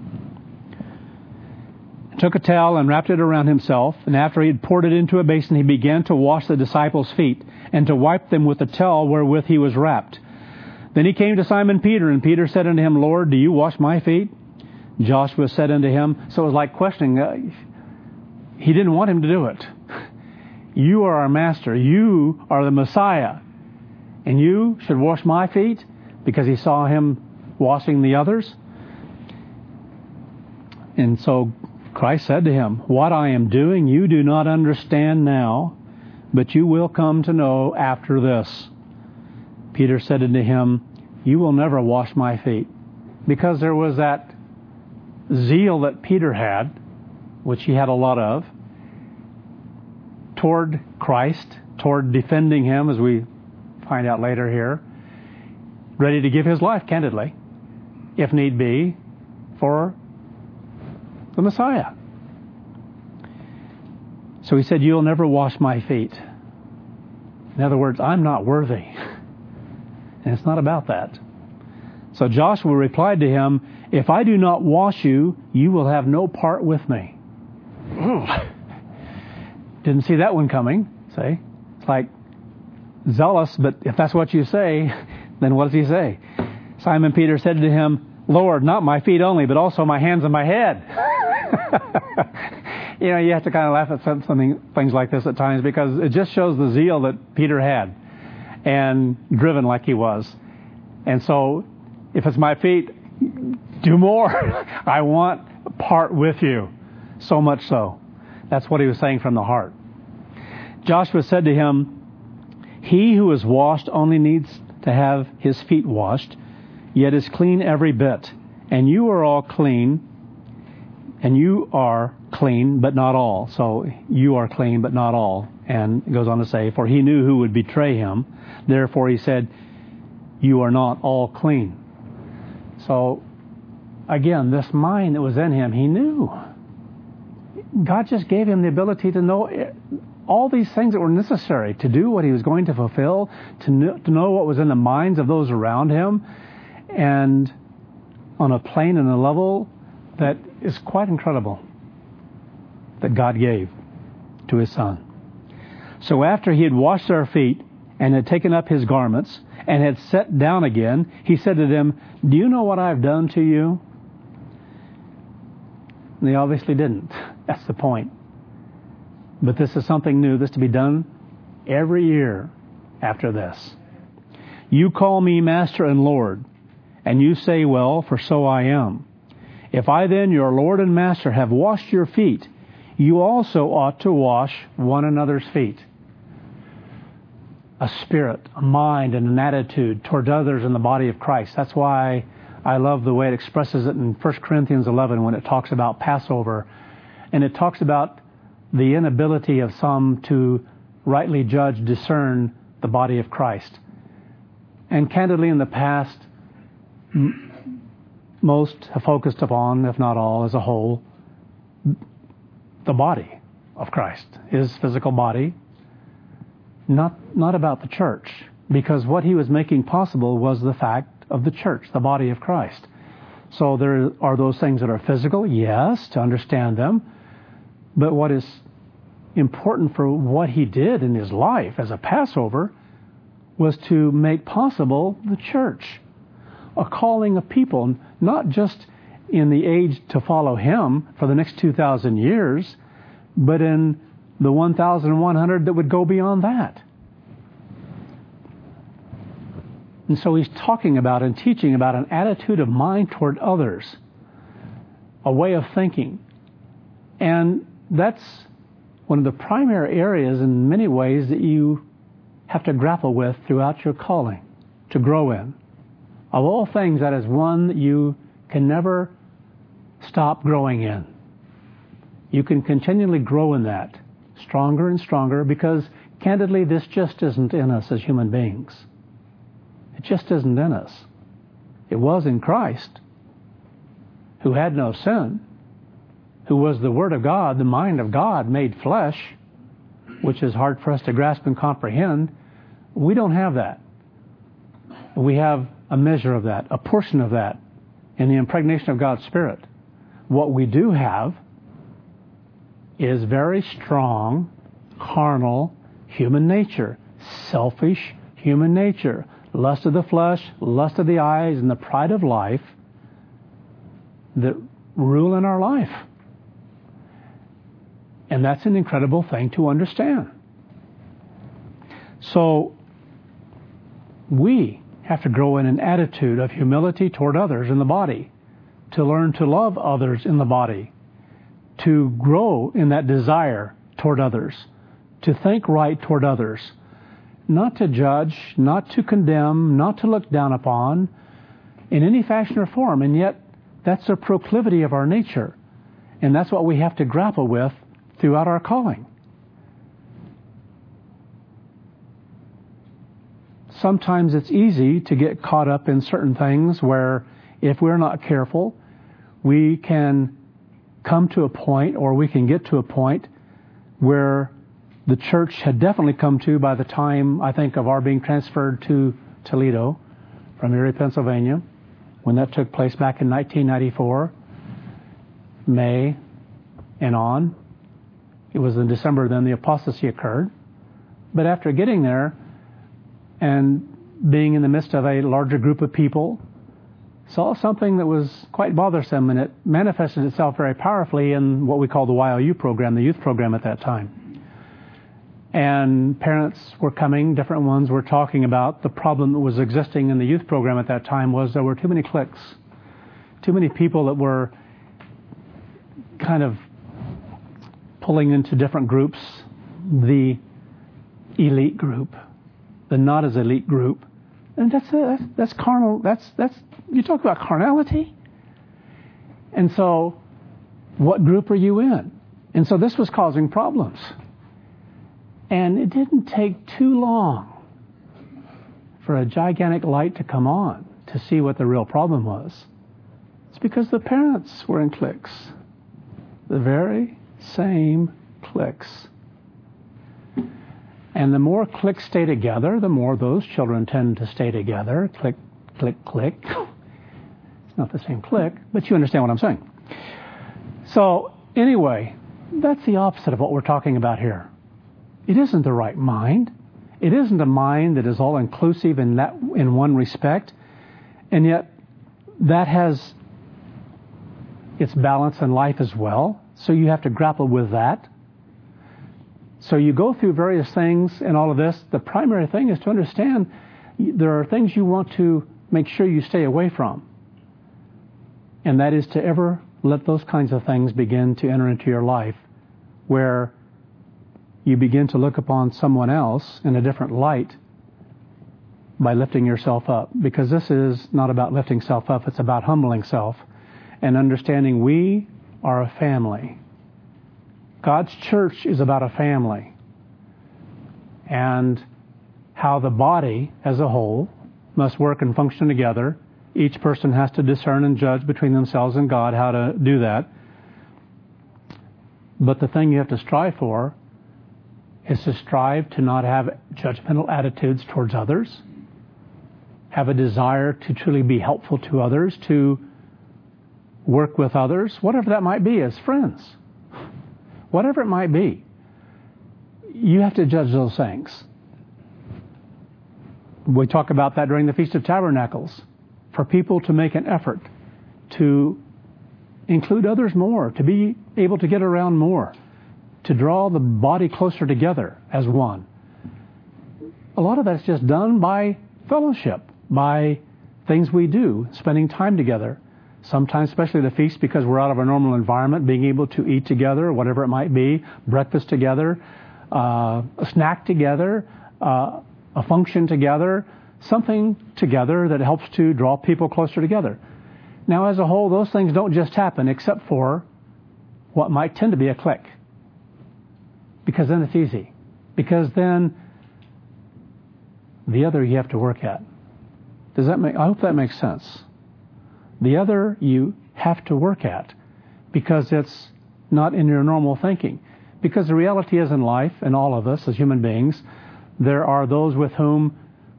He took a towel and wrapped it around himself, and after he had poured it into a basin, he began to wash the disciples' feet and to wipe them with the towel wherewith he was wrapped. Then he came to Simon Peter, and Peter said unto him, Lord, do you wash my feet? Joshua said unto him, so it was like questioning. He didn't want him to do it. You are our master. You are the Messiah. And you should wash my feet, because he saw him washing the others. And so Christ said to him, what I am doing you do not understand now, but you will come to know after this. Peter said unto him, you will never wash my feet. Because there was that zeal that Peter had, which he had a lot of, toward Christ, toward defending him, as we find out later here, ready to give his life, candidly, if need be, for the Messiah. So he said, you'll never wash my feet. In other words, I'm not worthy. And it's not about that. So Joshua replied to him, If I do not wash you, you will have no part with me. Ooh. Didn't see that one coming. See? It's like zealous, but if that's what you say, then what does he say? Simon Peter said to him, Lord, not my feet only, but also my hands and my head. You have to kind of laugh at things like this at times, because it just shows the zeal that Peter had and driven like he was. And so, if it's my feet, do more. I want part with you. So much so. That's what he was saying from the heart. Joshua said to him, he who is washed only needs to have his feet washed, yet is clean every bit. And you are all clean, and you are clean, but not all. So you are clean, but not all. And it goes on to say, for he knew who would betray him. Therefore he said, you are not all clean. So, again, this mind that was in him, he knew. God just gave him the ability to know all these things that were necessary to do what he was going to fulfill, to know what was in the minds of those around him, and on a plane and a level that is quite incredible that God gave to his Son. So after he had washed their feet and had taken up his garments and had sat down again, he said to them, do you know what I've done to you? And they obviously didn't. That's the point. But this is something new. This is to be done every year after this. You call me Master and Lord, and you say, well, for so I am. If I then, your Lord and Master, have washed your feet, you also ought to wash one another's feet. A spirit, a mind, and an attitude toward others in the body of Christ. That's why I love the way it expresses it in 1 Corinthians 11 when it talks about Passover. And it talks about the inability of some to rightly judge, discern the body of Christ. And candidly, in the past, most have focused upon, if not all, as a whole, the body of Christ, his physical body, not about the church, because what he was making possible was the fact of the church, the body of Christ. So there are those things that are physical, yes, to understand them, but what is important for what he did in his life as a Passover was to make possible the church, a calling of people, not just in the age to follow him for the next 2,000 years, but in the 1,100 that would go beyond that. And so he's talking about and teaching about an attitude of mind toward others, a way of thinking. And that's one of the primary areas in many ways that you have to grapple with throughout your calling, to grow in. Of all things, that is one that you can never stop growing in. You can continually grow in that, stronger and stronger, because candidly, this just isn't in us as human beings. It just isn't in us. It was in Christ, who had no sin, who was the Word of God, the mind of God made flesh, which is hard for us to grasp and comprehend. We don't have that. We have a measure of that, a portion of that, in the impregnation of God's Spirit. What we do have is very strong, carnal human nature, selfish human nature, lust of the flesh, lust of the eyes, and the pride of life that rule in our life. And that's an incredible thing to understand. So we have to grow in an attitude of humility toward others in the body, to learn to love others in the body, to grow in that desire toward others, to think right toward others, not to judge, not to condemn, not to look down upon in any fashion or form. And yet, that's a proclivity of our nature. And that's what we have to grapple with throughout our calling. Sometimes it's easy to get caught up in certain things where, if we're not careful, we can come to a point, or we can get to a point where the church had definitely come to by the time, I think, of our being transferred to Toledo from Erie, Pennsylvania. when that took place back in 1994, May and on. It was in December then the apostasy occurred. But after getting there and being in the midst of a larger group of people, saw something that was quite bothersome, and it manifested itself very powerfully in what we call the YOU program, the youth program at that time. And parents were coming, different ones were talking about the problem that was existing in the youth program at that time was there were too many cliques, too many people that were kind of pulling into different groups, the elite group, the not as elite group. And that's carnal. That's you talk about carnality. And so, what group are you in? And so this was causing problems. And it didn't take too long for a gigantic light to come on to see what the real problem was. It's because the parents were in cliques. The very same cliques. And the more cliques stay together, the more those children tend to stay together. Click, click, click. It's not the same click, but you understand what I'm saying. So, anyway, that's the opposite of what we're talking about here. It isn't the right mind. It isn't a mind that is all-inclusive in one respect, and yet that has its balance in life as well. So you have to grapple with that. So you go through various things and all of this. The primary thing is to understand there are things you want to make sure you stay away from. And that is to ever let those kinds of things begin to enter into your life where you begin to look upon someone else in a different light by lifting yourself up. Because this is not about lifting self up, it's about humbling self and understanding we are a family. God's church is about a family. And how the body as a whole must work and function together. Each person has to discern and judge between themselves and God how to do that. But the thing you have to strive for is to strive to not have judgmental attitudes towards others, have a desire to truly be helpful to others, to work with others, whatever that might be, as friends. Whatever it might be, you have to judge those things. We talk about that during the Feast of Tabernacles, for people to make an effort to include others more, to be able to get around more, to draw the body closer together as one. A lot of that's just done by fellowship, by things we do, spending time together. Sometimes, especially the feast, because we're out of our normal environment, being able to eat together, whatever it might be, breakfast together, a snack together, a function together, something together that helps to draw people closer together. Now, as a whole, those things don't just happen except for what might tend to be a clique. Because then it's easy. Because then the other you have to work at. Does that make? I hope that makes sense. The other you have to work at because it's not in your normal thinking. Because the reality is in life, and all of us as human beings, there are those with whom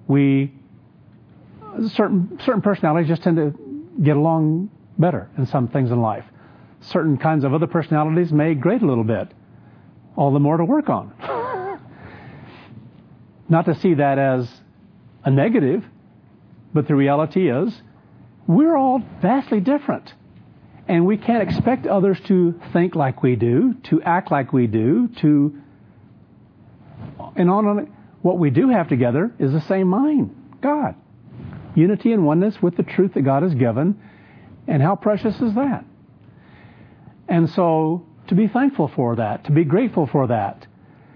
certain personalities just tend to get along better in some things in life. Certain kinds of other personalities may grate a little bit. All the more to work on. Not to see that as a negative, but the reality is we're all vastly different. And we can't expect others to think like we do, to act like we do, and on. What we do have together is the same mind, God. Unity and oneness with the truth that God has given. And how precious is that? And so, to be thankful for that, to be grateful for that,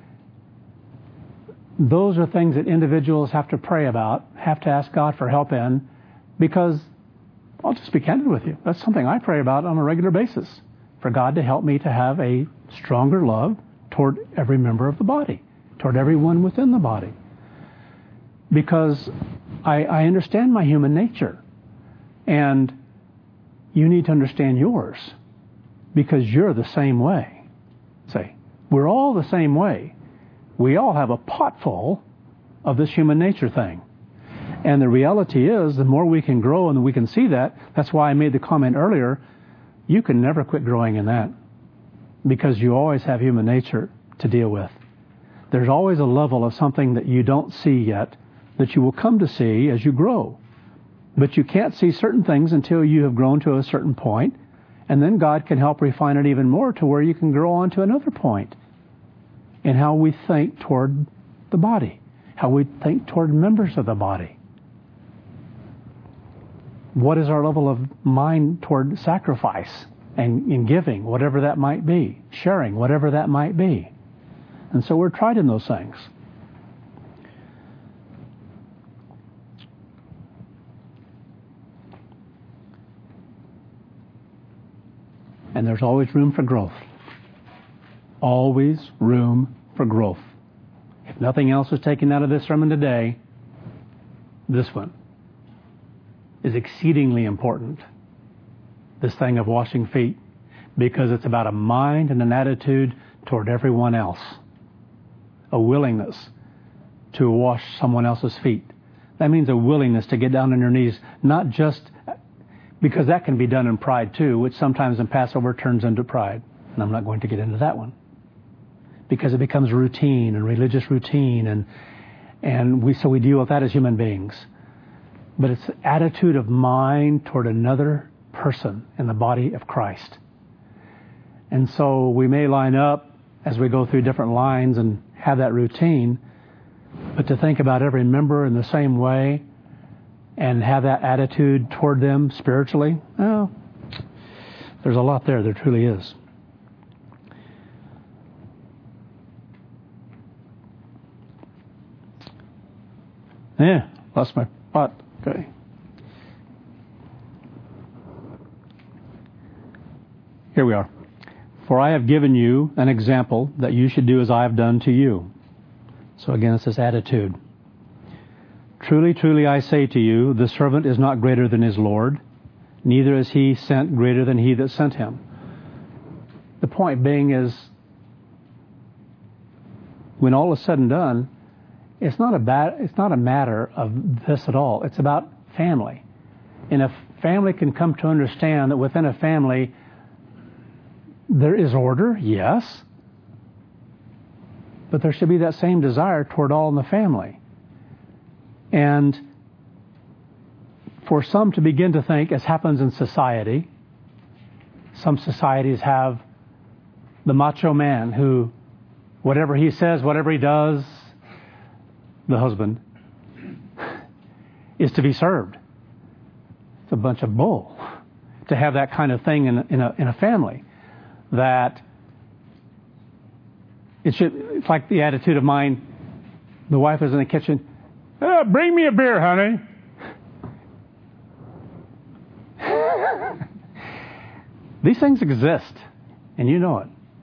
those are things that individuals have to pray about, have to ask God for help in, because I'll just be candid with you. That's something I pray about on a regular basis, for God to help me to have a stronger love toward every member of the body, toward everyone within the body. Because I understand my human nature, and you need to understand yours, because you're the same way. Say, we're all the same way. We all have a pot full of this human nature thing. And the reality is, the more we can grow and we can see that, that's why I made the comment earlier, you can never quit growing in that. Because you always have human nature to deal with. There's always a level of something that you don't see yet that you will come to see as you grow. But you can't see certain things until you have grown to a certain point, and then God can help refine it even more to where you can grow on to another point in how we think toward the body, how we think toward members of the body. What is our level of mind toward sacrifice and in giving, whatever that might be, sharing, whatever that might be. And so we're tried in those things. And there's always room for growth. Always room for growth. If nothing else is taken out of this sermon today, this one is exceedingly important. This thing of washing feet, because it's about a mind and an attitude toward everyone else. A willingness to wash someone else's feet. That means a willingness to get down on your knees, not just because that can be done in pride too, which sometimes in Passover turns into pride. And I'm not going to get into that one. Because it becomes routine and religious routine, and we deal with that as human beings. But it's an attitude of mind toward another person in the body of Christ. And so we may line up as we go through different lines and have that routine, but to think about every member in the same way and have that attitude toward them spiritually, well, there's a lot there. There truly is. Yeah, lost my spot. Okay. Here we are. For I have given you an example that you should do as I have done to you. So again, it's this attitude. Truly, truly, I say to you, the servant is not greater than his Lord, neither is he sent greater than he that sent him. The point being is, when all is said and done, it's not a matter of this at all. It's about family. And if family can come to understand that within a family there is order, yes, but there should be that same desire toward all in the family. And for some to begin to think, as happens in society, some societies have the macho man who, whatever he says, whatever he does, the husband, is to be served. It's a bunch of bull to have that kind of thing in a family. That it's like the attitude of mine. The wife is in the kitchen. Bring me a beer, honey. These things exist, and you know it.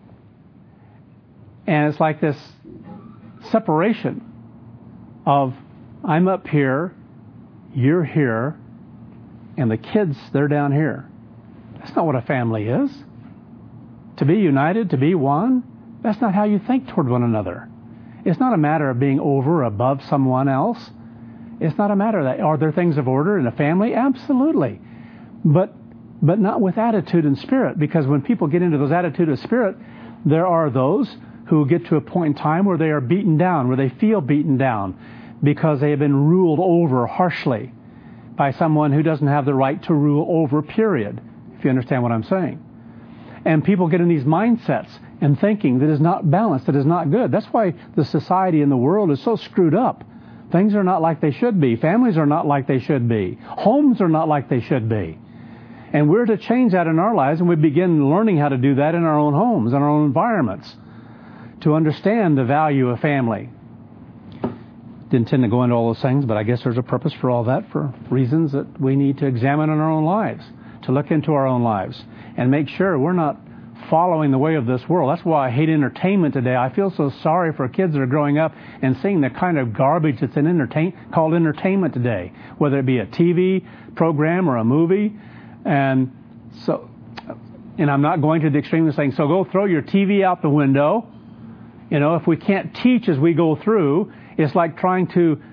And it's like this separation of I'm up here, you're here, and the kids, they're down here. That's not what a family is. To be united, to be one, that's not how you think toward one another. It's not a matter of being over or above someone else. It's not a matter of that. Are there things of order in a family? Absolutely. But not with attitude and spirit, because when people get into those attitude of spirit, there are those who get to a point in time where they are beaten down, where they feel beaten down, because they have been ruled over harshly by someone who doesn't have the right to rule over, period, if you understand what I'm saying. And people get in these mindsets and thinking that is not balanced, that is not good. That's why the society in the world is so screwed up. Things are not like they should be. Families are not like they should be. Homes are not like they should be. And we're to change that in our lives, and we begin learning how to do that in our own homes, in our own environments, to understand the value of family. Didn't intend to go into all those things, but I guess there's a purpose for all that, for reasons that we need to examine in our own lives, to look into our own lives, and make sure we're not following the way of this world. That's why I hate entertainment today. I feel so sorry for kids that are growing up and seeing the kind of garbage that's called entertainment today, whether it be a TV program or a movie. And I'm not going to the extreme of saying, so go throw your TV out the window. You know, if we can't teach as we go through, it's like trying to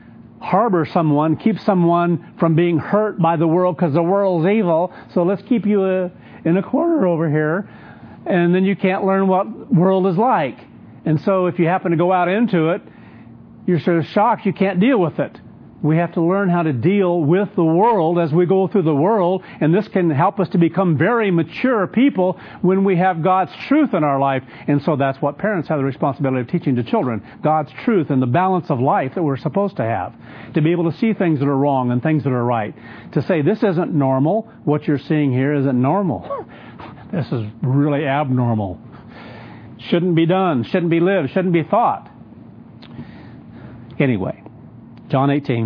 harbor someone, keep someone from being hurt by the world because the world's evil. So let's keep you in a corner over here. And then you can't learn what world is like. And so if you happen to go out into it, you're so shocked you can't deal with it. We have to learn how to deal with the world as we go through the world, and this can help us to become very mature people when we have God's truth in our life. And so that's what parents have the responsibility of teaching to children, God's truth and the balance of life that we're supposed to have, to be able to see things that are wrong and things that are right, to say this isn't normal, what you're seeing here isn't normal. This is really abnormal. Shouldn't be done, shouldn't be lived, shouldn't be thought. Anyway, John 18.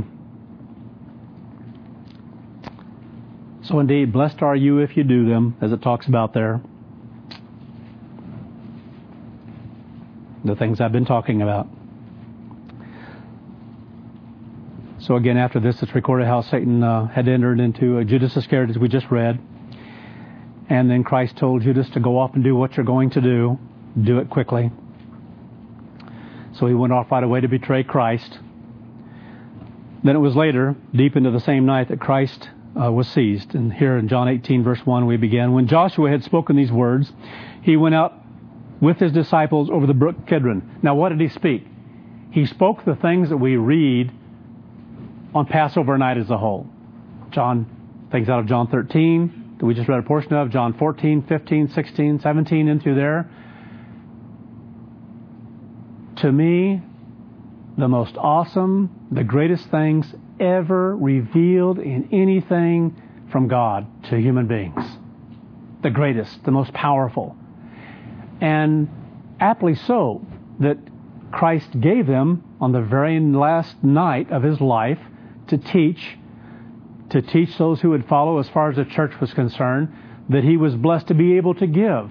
So indeed, blessed are you if you do them, as it talks about there. The things I've been talking about. So again, after this, it's recorded how Satan had entered into Judas Iscariot, as we just read. And then Christ told Judas to go off and do what you're going to do. Do it quickly. So he went off right away to betray Christ. Then it was later, deep into the same night, that Christ was seized. And here in John 18, verse 1, we begin. When Joshua had spoken these words, he went out with his disciples over the brook Kidron. Now, what did he speak? He spoke the things that we read on Passover night as a whole. Things out of John 13, that we just read a portion of, John 14, 15, 16, 17, in through there. To me, the most awesome, the greatest things ever revealed in anything from God to human beings. The greatest, the most powerful. And aptly so, that Christ gave them on the very last night of his life to teach those who would follow as far as the church was concerned, that he was blessed to be able to give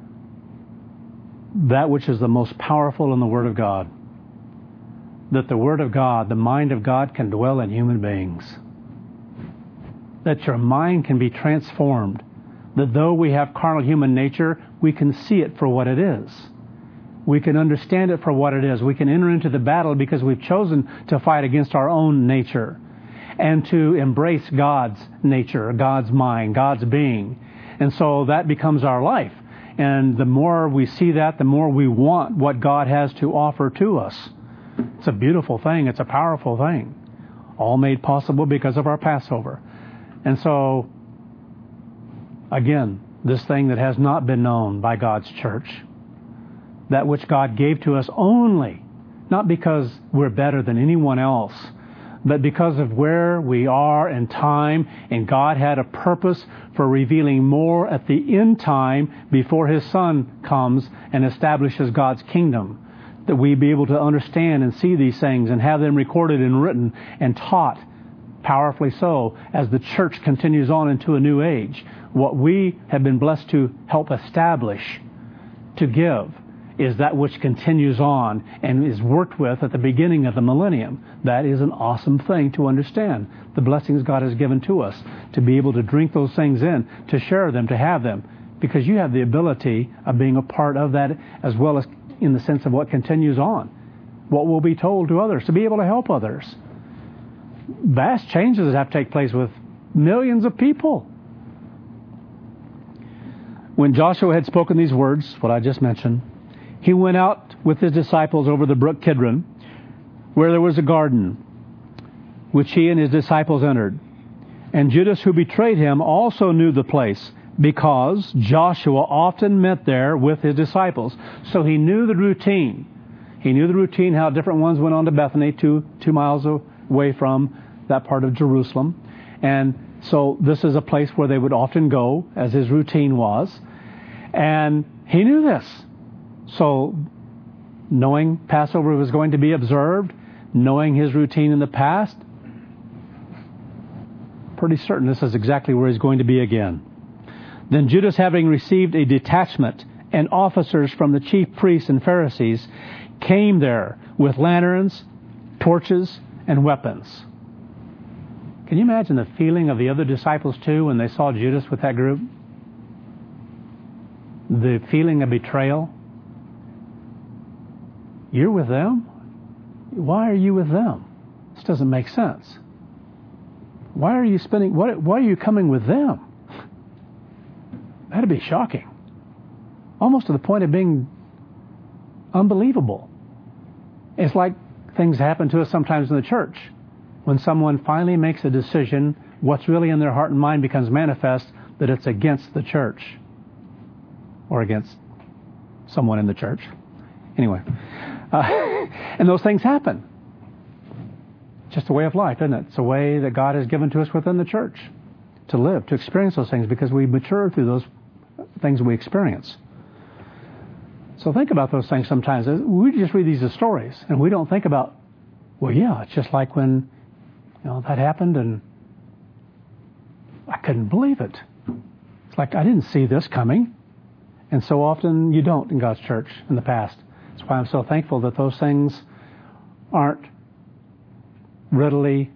that which is the most powerful in the Word of God. That the Word of God, the mind of God, can dwell in human beings. That your mind can be transformed. That though we have carnal human nature, we can see it for what it is. We can understand it for what it is. We can enter into the battle because we've chosen to fight against our own nature and to embrace God's nature, God's mind, God's being. And so that becomes our life. And the more we see that, the more we want what God has to offer to us. It's a beautiful thing. It's a powerful thing. All made possible because of our Passover. And so, again, this thing that has not been known by God's church, that which God gave to us only, not because we're better than anyone else, but because of where we are in time, and God had a purpose for revealing more at the end time before His Son comes and establishes God's kingdom, that we be able to understand and see these things and have them recorded and written and taught powerfully so as the church continues on into a new age. What we have been blessed to help establish, to give, is that which continues on and is worked with at the beginning of the millennium. That is an awesome thing to understand. The blessings God has given to us, to be able to drink those things in, to share them, to have them, because you have the ability of being a part of that, as well as in the sense of what continues on, what will be told to others, to be able to help others. Vast changes that have to take place with millions of people. When Joshua had spoken these words, what I just mentioned, he went out with his disciples over the brook Kidron, where there was a garden, which he and his disciples entered. And Judas, who betrayed him, also knew the place, because Joshua often met there with his disciples. So he knew the routine. He knew the routine, how different ones went on to Bethany, 2 miles away from that part of Jerusalem. And so this is a place where they would often go, as his routine was. And he knew this. So, knowing Passover was going to be observed, knowing his routine in the past, pretty certain this is exactly where he's going to be again. Then Judas, having received a detachment and officers from the chief priests and Pharisees, came there with lanterns, torches, and weapons. Can you imagine the feeling of the other disciples too when they saw Judas with that group? The feeling of betrayal. You're with them? Why are you with them? This doesn't make sense. Why are you coming with them? That'd be shocking. Almost to the point of being unbelievable. It's like things happen to us sometimes in the church. When someone finally makes a decision, what's really in their heart and mind becomes manifest, that it's against the church or against someone in the church. Anyway, and those things happen. Just a way of life, isn't it? It's a way that God has given to us within the church to live, to experience those things, because we mature through those things we experience. So think about those things sometimes. We just read these as stories, and we don't think about, well, yeah, it's just like when that happened, and I couldn't believe it. It's like I didn't see this coming. And so often you don't in God's church in the past. That's why I'm so thankful that those things aren't readily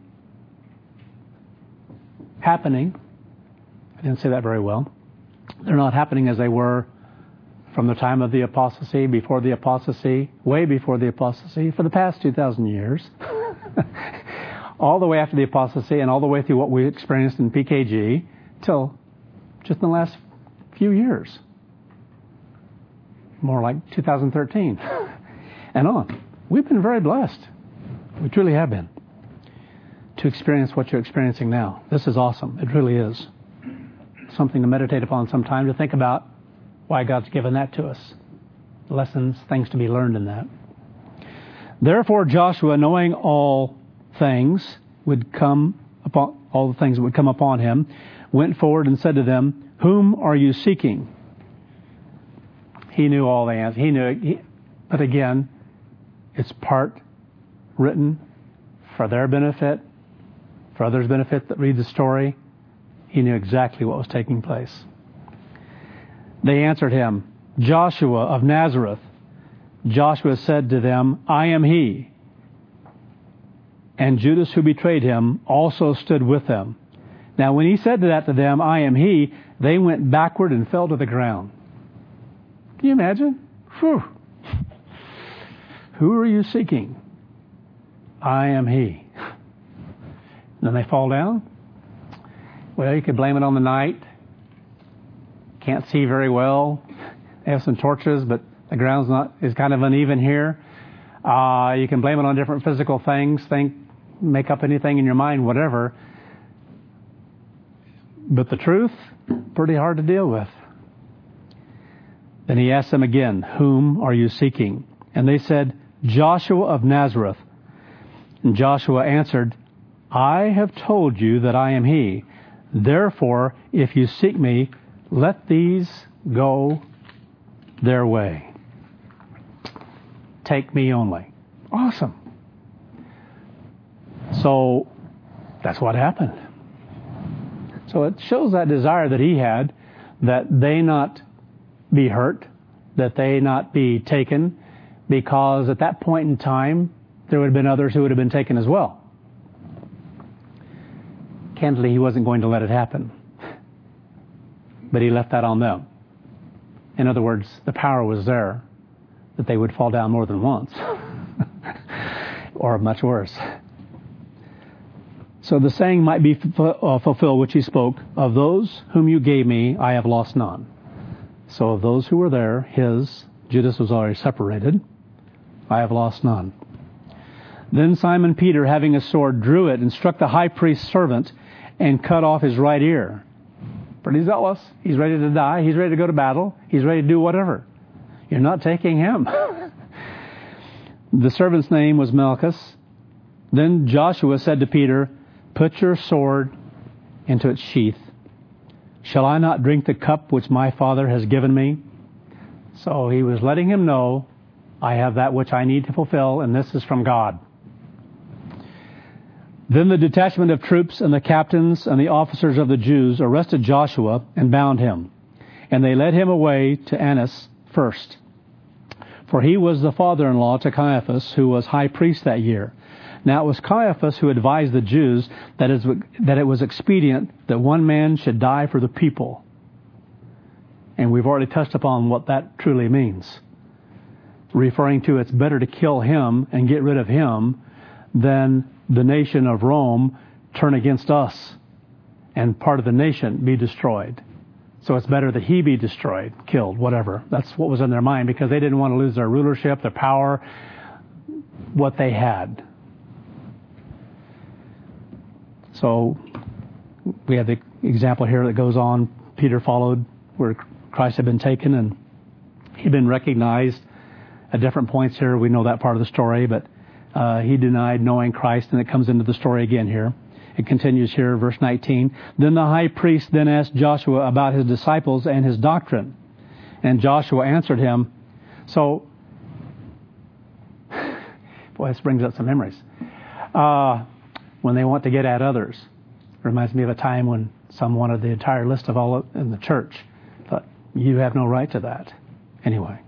happening. I didn't say that very well. They're not happening as they were from the time of the apostasy, before the apostasy, way before the apostasy, for the past 2,000 years, all the way after the apostasy, and all the way through what we experienced in PKG, till just in the last few years. More like 2013 and on. We've been very blessed. We truly have been. To experience what you're experiencing now. This is awesome. It really is. Something to meditate upon sometime, to think about why God's given that to us. Lessons, things to be learned in that. Therefore Joshua, knowing all the things that would come upon him, went forward and said to them, "Whom are you seeking?" He knew all the answers. He knew it. But again, it's part written for their benefit, for others' benefit that read the story. He knew exactly what was taking place. They answered him, "Joshua of Nazareth." Joshua said to them, "I am he." And Judas, who betrayed him, also stood with them. Now when he said that to them, "I am he," they went backward and fell to the ground. Can you imagine? Whew. Who are you seeking? I am he. And then they fall down. Well, you could blame it on the night. Can't see very well. They have some torches, but the ground's is kind of uneven here. You can blame it on different physical things. Make up anything in your mind, whatever. But the truth, pretty hard to deal with. Then he asked them again, "Whom are you seeking?" And they said, "Joshua of Nazareth." And Joshua answered, "I have told you that I am he. Therefore, if you seek me, let these go their way. Take me only." Awesome. So that's what happened. So it shows that desire that he had, that they not be hurt, that they not be taken, because at that point in time, there would have been others who would have been taken as well. Candidly, he wasn't going to let it happen. But he left that on them. In other words, the power was there that they would fall down more than once. Or much worse. So the saying might be fulfilled which he spoke, "Of those whom you gave me, I have lost none." So of those who were there, Judas was already separated, "I have lost none." Then Simon Peter, having a sword, drew it and struck the high priest's servant and cut off his right ear. Pretty zealous. He's ready to die. He's ready to go to battle. He's ready to do whatever. You're not taking him. The servant's name was Malchus. Then Joshua said to Peter, "Put your sword into its sheath. Shall I not drink the cup which my Father has given me?" So he was letting him know, I have that which I need to fulfill, and this is from God. Then the detachment of troops and the captains and the officers of the Jews arrested Joshua and bound him. And they led him away to Annas first. For he was the father-in-law to Caiaphas, who was high priest that year. Now it was Caiaphas who advised the Jews that it was expedient that one man should die for the people. And we've already touched upon what that truly means. Referring to it's better to kill him and get rid of him then the nation of Rome turn against us and part of the nation be destroyed. So it's better that he be destroyed, killed, whatever. That's what was in their mind, because they didn't want to lose their rulership, their power, what they had. So we have the example here that goes on. Peter followed where Christ had been taken, and he'd been recognized at different points here. We know that part of the story, but he denied knowing Christ, and it comes into the story again here. It continues here, verse 19. Then the high priest then asked Joshua about his disciples and his doctrine. And Joshua answered him. So, boy, this brings up some memories. When they want to get at others. Reminds me of a time when some wanted the entire list of all in the church. But you have no right to that. Anyway.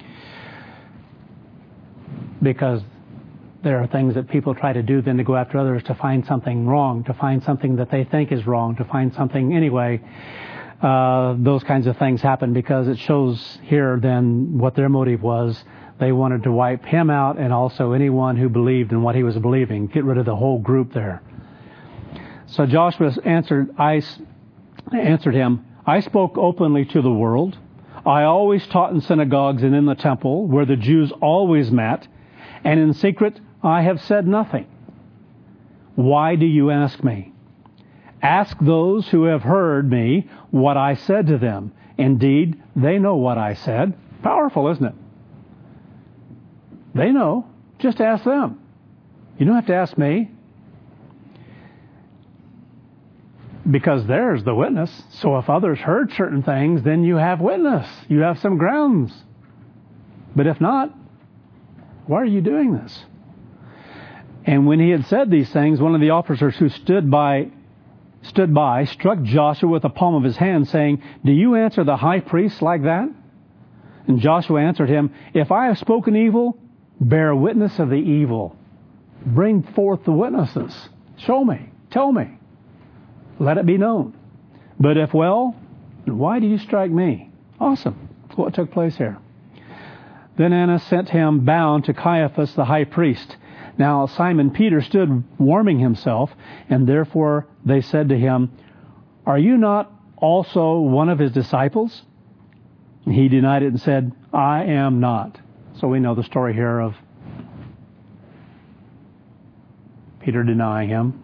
Because there are things that people try to do then to go after others to find something wrong, to find something that they think is wrong, to find something anyway. Those kinds of things happen because it shows here then what their motive was. They wanted to wipe him out and also anyone who believed in what he was believing. Get rid of the whole group there. So Joshua answered him, I spoke openly to the world. I always taught in synagogues and in the temple where the Jews always met. And in secret I have said nothing. Why do you ask me? Ask those who have heard me what I said to them. Indeed, they know what I said. Powerful, isn't it? They know. Just ask them. You don't have to ask me. Because there's the witness. So if others heard certain things, then you have witness. You have some grounds. But if not, why are you doing this? And when he had said these things, one of the officers who stood by struck Joshua with the palm of his hand, saying, Do you answer the high priest like that? And Joshua answered him, If I have spoken evil, bear witness of the evil. Bring forth the witnesses. Show me. Tell me. Let it be known. But if well, why do you strike me? Awesome. That's what took place here. Then Annas sent him bound to Caiaphas the high priest. Now Simon Peter stood warming himself, and therefore they said to him, Are you not also one of his disciples? And he denied it and said, I am not. So we know the story here of Peter denying him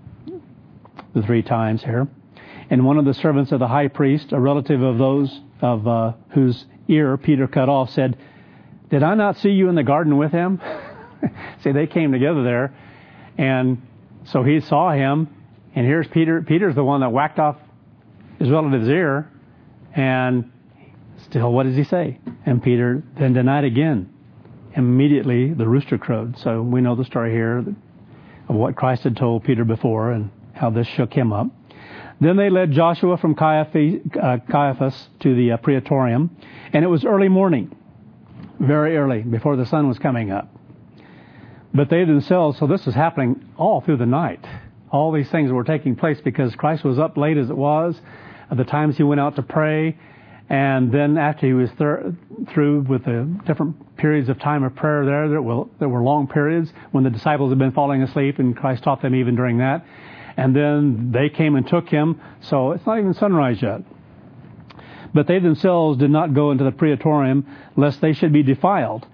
the 3 times here. And one of the servants of the high priest, a relative of those of whose ear Peter cut off, said, Did I not see you in the garden with him? See, they came together there, and so he saw him, and here's Peter. Peter's the one that whacked off his relative's ear, and still, what does he say? And Peter then denied again. Immediately, the rooster crowed. So we know the story here of what Christ had told Peter before and how this shook him up. Then they led Joshua from Caiaphas to the praetorium, and it was early morning, very early, before the sun was coming up. But they themselves, so this is happening all through the night. All these things were taking place because Christ was up late as it was, at the times he went out to pray, and then after he was through with the different periods of time of prayer there were long periods when the disciples had been falling asleep, and Christ taught them even during that. And then they came and took him, so it's not even sunrise yet. But they themselves did not go into the praetorium, lest they should be defiled,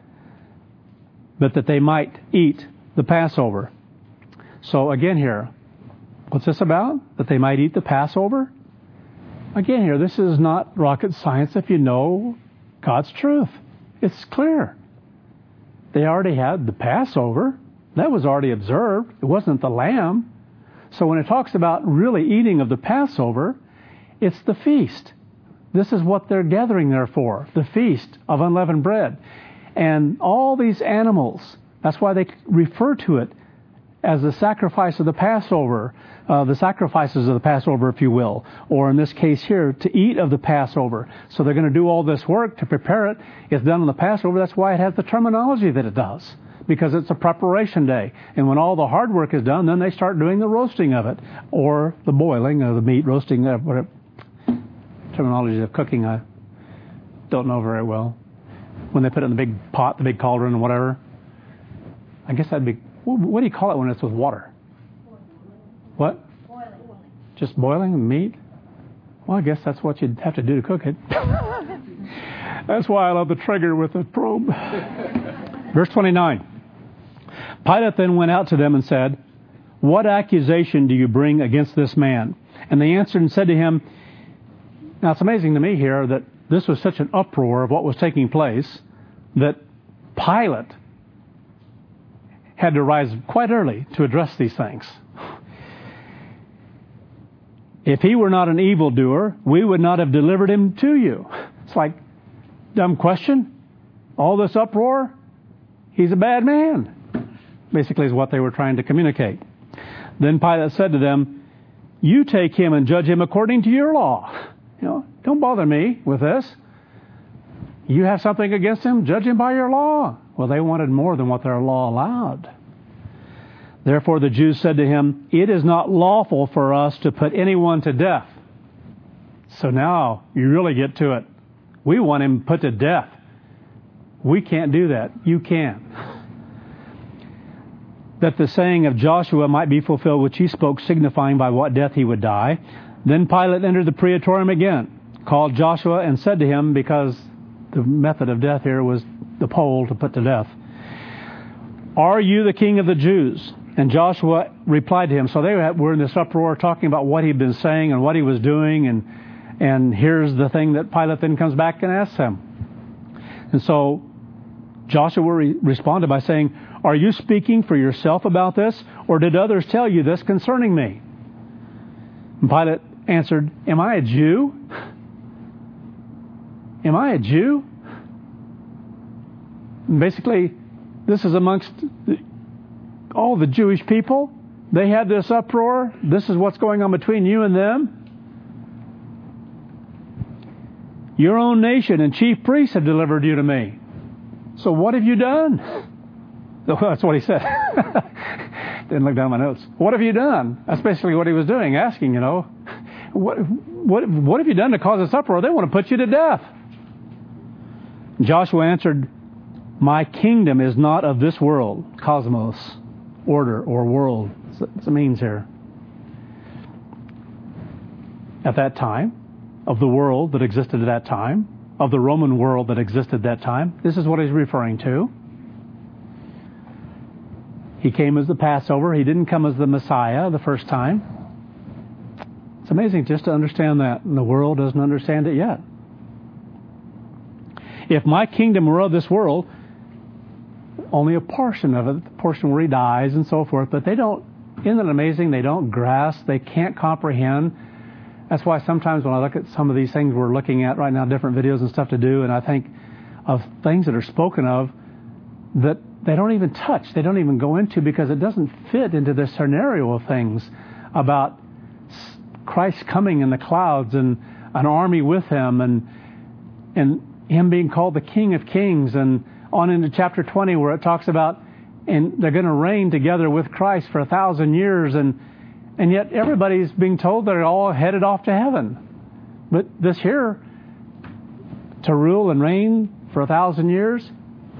but that they might eat the Passover. So again here, what's this about? That they might eat the Passover? Again here, this is not rocket science if you know God's truth. It's clear. They already had the Passover. That was already observed. It wasn't the lamb. So when it talks about really eating of the Passover, it's the feast. This is what they're gathering there for, the feast of unleavened bread. And all these animals, that's why they refer to it as the sacrifice of the Passover, the sacrifices of the Passover, if you will, or in this case here, to eat of the Passover. So they're going to do all this work to prepare it. It's done on the Passover. That's why it has the terminology that it does, because it's a preparation day. And when all the hard work is done, then they start doing the roasting of it, or the boiling of the meat, roasting, whatever terminology of cooking I don't know very well. When they put it in the big pot, the big cauldron, and whatever. I guess that'd be, What do you call it when it's with water? What? Boiling. Just boiling meat? Well, I guess that's what you'd have to do to cook it. That's why I love the trigger with the probe. Verse 29. Pilate then went out to them and said, "What accusation do you bring against this man?" And they answered and said to him, now it's amazing to me here that this was such an uproar of what was taking place that Pilate had to rise quite early to address these things. If he were not an evildoer, we would not have delivered him to you. It's like, dumb question. All this uproar, he's a bad man. Basically is what they were trying to communicate. Then Pilate said to them, you take him and judge him according to your law. Don't bother me with this. You have something against him, judge him by your law. Well, they wanted more than what their law allowed. Therefore the Jews said to him, it is not lawful for us to put anyone to death. So now you really get to it. We want him put to death. We can't do that. You can. That the saying of Joshua might be fulfilled, which he spoke, signifying by what death he would die. Then Pilate entered the praetorium again, called Joshua, and said to him, because the method of death here was the pole to put to death, are you the king of the Jews? And Joshua replied to him. So they were in this uproar talking about what he'd been saying and what he was doing. And here's the thing that Pilate then comes back and asks him. And so Joshua responded by saying, are you speaking for yourself about this? Or did others tell you this concerning me? And Pilate answered, am I a Jew? Am I a Jew? And basically, this is amongst all the Jewish people. They had this uproar. This is what's going on between you and them. Your own nation and chief priests have delivered you to me. So what have you done? Well, that's what he said. Didn't look down my notes. What have you done? That's basically what he was doing, asking, what have you done to cause this uproar? They want to put you to death. Joshua answered, my kingdom is not of this world. Cosmos, order, or world. That's what it means here. At that time, of the world that existed at that time, of the Roman world that existed at that time, this is what he's referring to. He came as the Passover. He didn't come as the Messiah the first time. It's amazing just to understand that. And the world doesn't understand it yet. If my kingdom were of this world, only a portion of it, the portion where he dies and so forth, but they don't, isn't it amazing? They don't grasp, they can't comprehend. That's why sometimes when I look at some of these things we're looking at right now, different videos and stuff to do, and I think of things that are spoken of that they don't even touch, they don't even go into, because it doesn't fit into the scenario of things about Christ coming in the clouds and an army with him and him being called the King of Kings, and on into chapter 20 where it talks about and they're going to reign together with Christ for 1,000 years, and yet everybody's being told they're all headed off to heaven. But this here, to rule and reign for 1,000 years,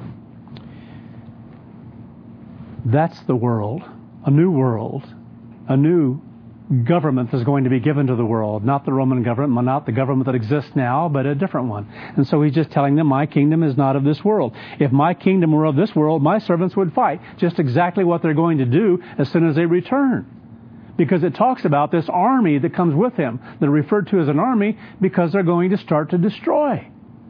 that's the world, a new government is going to be given to the world. Not the Roman government, not the government that exists now, but a different one. And so he's just telling them, my kingdom is not of this world. If my kingdom were of this world, my servants would fight. Just exactly what they're going to do as soon as they return. Because it talks about this army that comes with him. They're referred to as an army because they're going to start to destroy.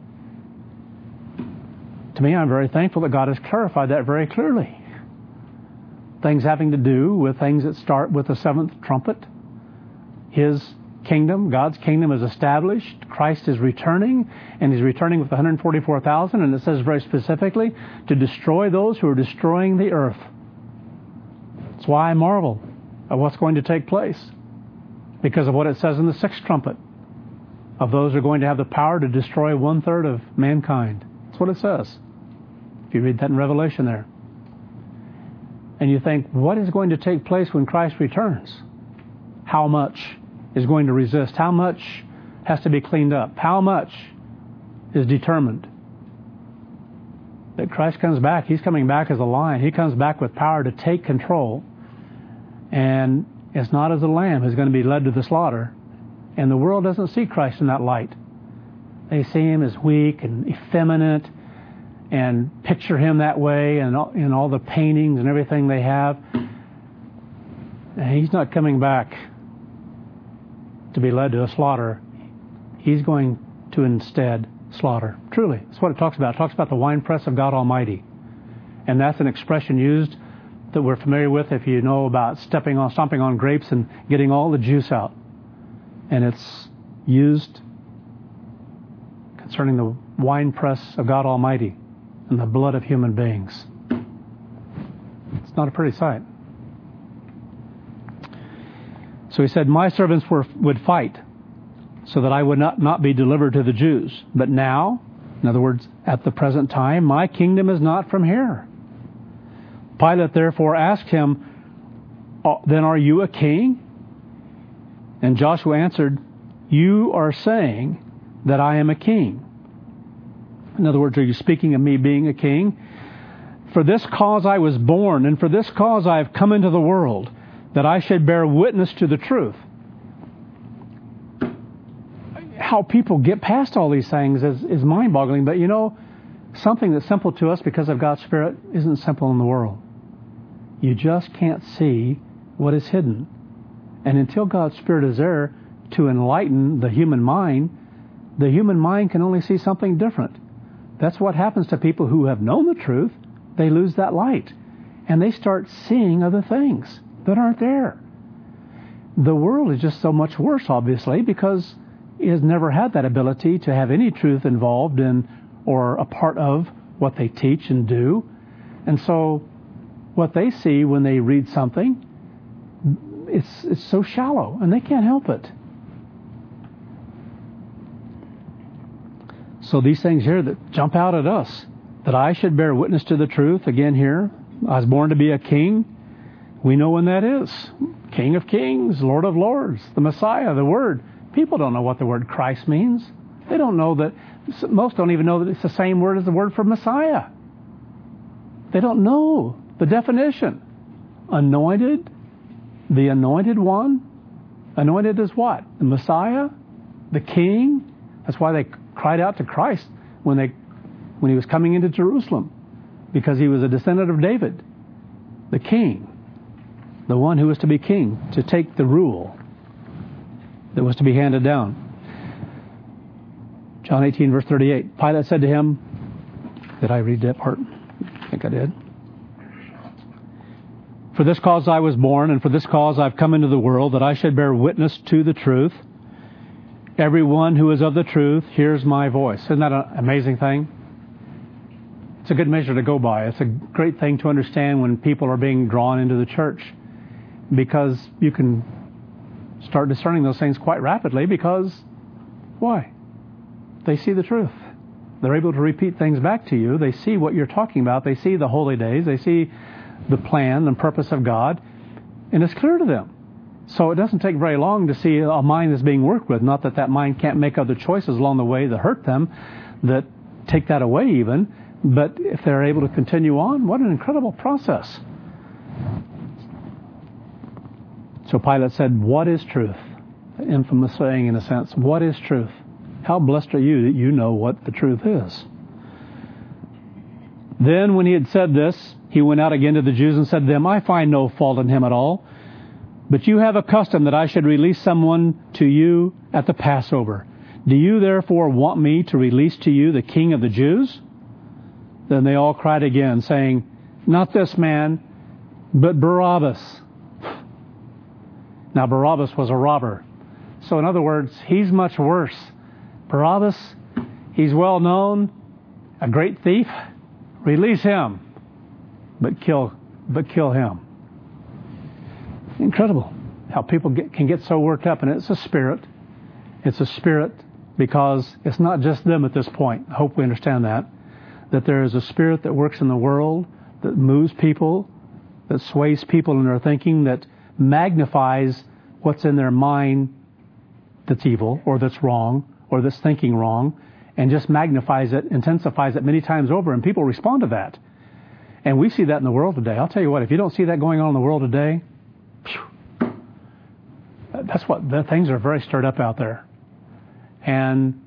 To me, I'm very thankful that God has clarified that very clearly. Things having to do with things that start with the seventh trumpet. His kingdom, God's kingdom, is established. Christ is returning, and he's returning with 144,000, and it says very specifically, to destroy those who are destroying the earth. That's why I marvel at what's going to take place, because of what it says in the sixth trumpet, of those who are going to have the power to destroy 1/3 of mankind. That's what it says. If you read that in Revelation there. And you think, what is going to take place when Christ returns? How much is going to resist? How much has to be cleaned up? How much is determined? that Christ comes back. He's coming back as a lion. He comes back with power to take control. And it's not as a lamb who's going to be led to the slaughter. And the world doesn't see Christ in that light. They see him as weak and effeminate and picture him that way and in all the paintings and everything they have. And he's not coming back to be led to a slaughter. He's going to instead slaughter. Truly, that's what it talks about. It talks about the winepress of God Almighty. And that's an expression used that we're familiar with if you know about stomping on grapes and getting all the juice out. And it's used concerning the winepress of God Almighty and the blood of human beings. It's not a pretty sight. So he said, my servants would fight so that I would not be delivered to the Jews. But now, in other words, at the present time, my kingdom is not from here. Pilate therefore asked him, then are you a king? And Joshua answered, you are saying that I am a king. In other words, are you speaking of me being a king? For this cause I was born, and for this cause I have come into the world, that I should bear witness to the truth. How people get past all these things is mind-boggling. But you know, something that's simple to us because of God's Spirit isn't simple in the world. You just can't see what is hidden. And until God's Spirit is there to enlighten the human mind can only see something different. That's what happens to people who have known the truth. They lose that light. And they start seeing other things that aren't there. The world is just so much worse, obviously, because it has never had that ability to have any truth involved in or a part of what they teach and do. And so what they see when they read something, it's so shallow, and they can't help it. So these things here that jump out at us, that I should bear witness to the truth, again here, I was born to be a king. We know when that is. King of kings, Lord of lords, the Messiah, the Word. People don't know what the word Christ means. They don't know that, most don't even know that it's the same word as the word for Messiah. They don't know the definition. Anointed, the anointed one. Anointed is what? The Messiah, the King. That's why they cried out to Christ when he was coming into Jerusalem, because he was a descendant of David, the King, the one who was to be king, to take the rule that was to be handed down. John 18, verse 38. Pilate said to him, did I read that part? I think I did. For this cause I was born, and for this cause I've come into the world, that I should bear witness to the truth. Everyone who is of the truth hears my voice. Isn't that an amazing thing? It's a good measure to go by. It's a great thing to understand when people are being drawn into the church, because you can start discerning those things quite rapidly. Because why? They see the truth. They're able to repeat things back to you. They see what you're talking about. They see the holy days. They see the plan and purpose of God, and it's clear to them. So it doesn't take very long to see a mind that's being worked with. Not that that mind can't make other choices along the way that hurt them, that take that away even. But if they're able to continue on, what an incredible process. So Pilate said, what is truth? The infamous saying, in a sense, what is truth? How blessed are you that you know what the truth is? Then when he had said this, he went out again to the Jews and said to them, I find no fault in him at all. But you have a custom that I should release someone to you at the Passover. Do you therefore want me to release to you the King of the Jews? Then they all cried again, saying, not this man, but Barabbas. Now Barabbas was a robber. So in other words, he's much worse. Barabbas, he's well known, a great thief. Release him, but kill him. Incredible how people can get so worked up, and it's a spirit. It's a spirit because it's not just them at this point. I hope we understand that there is a spirit that works in the world, that moves people, that sways people in their thinking, that magnifies what's in their mind that's evil or that's wrong or that's thinking wrong, and just magnifies it, intensifies it many times over, and people respond to that. And we see that in the world today. I'll tell you what, if you don't see that going on in the world today, that's what, the things are very stirred up out there. And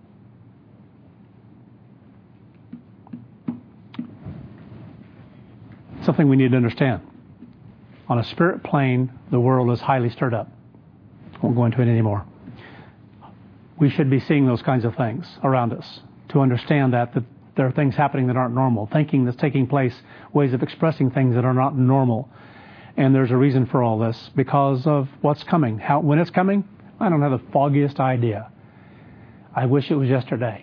something we need to understand. On a spirit plane, the world is highly stirred up. I won't go into it anymore. We should be seeing those kinds of things around us to understand that there are things happening that aren't normal, thinking that's taking place, ways of expressing things that are not normal. And there's a reason for all this because of what's coming. When it's coming, I don't have the foggiest idea. I wish it was yesterday.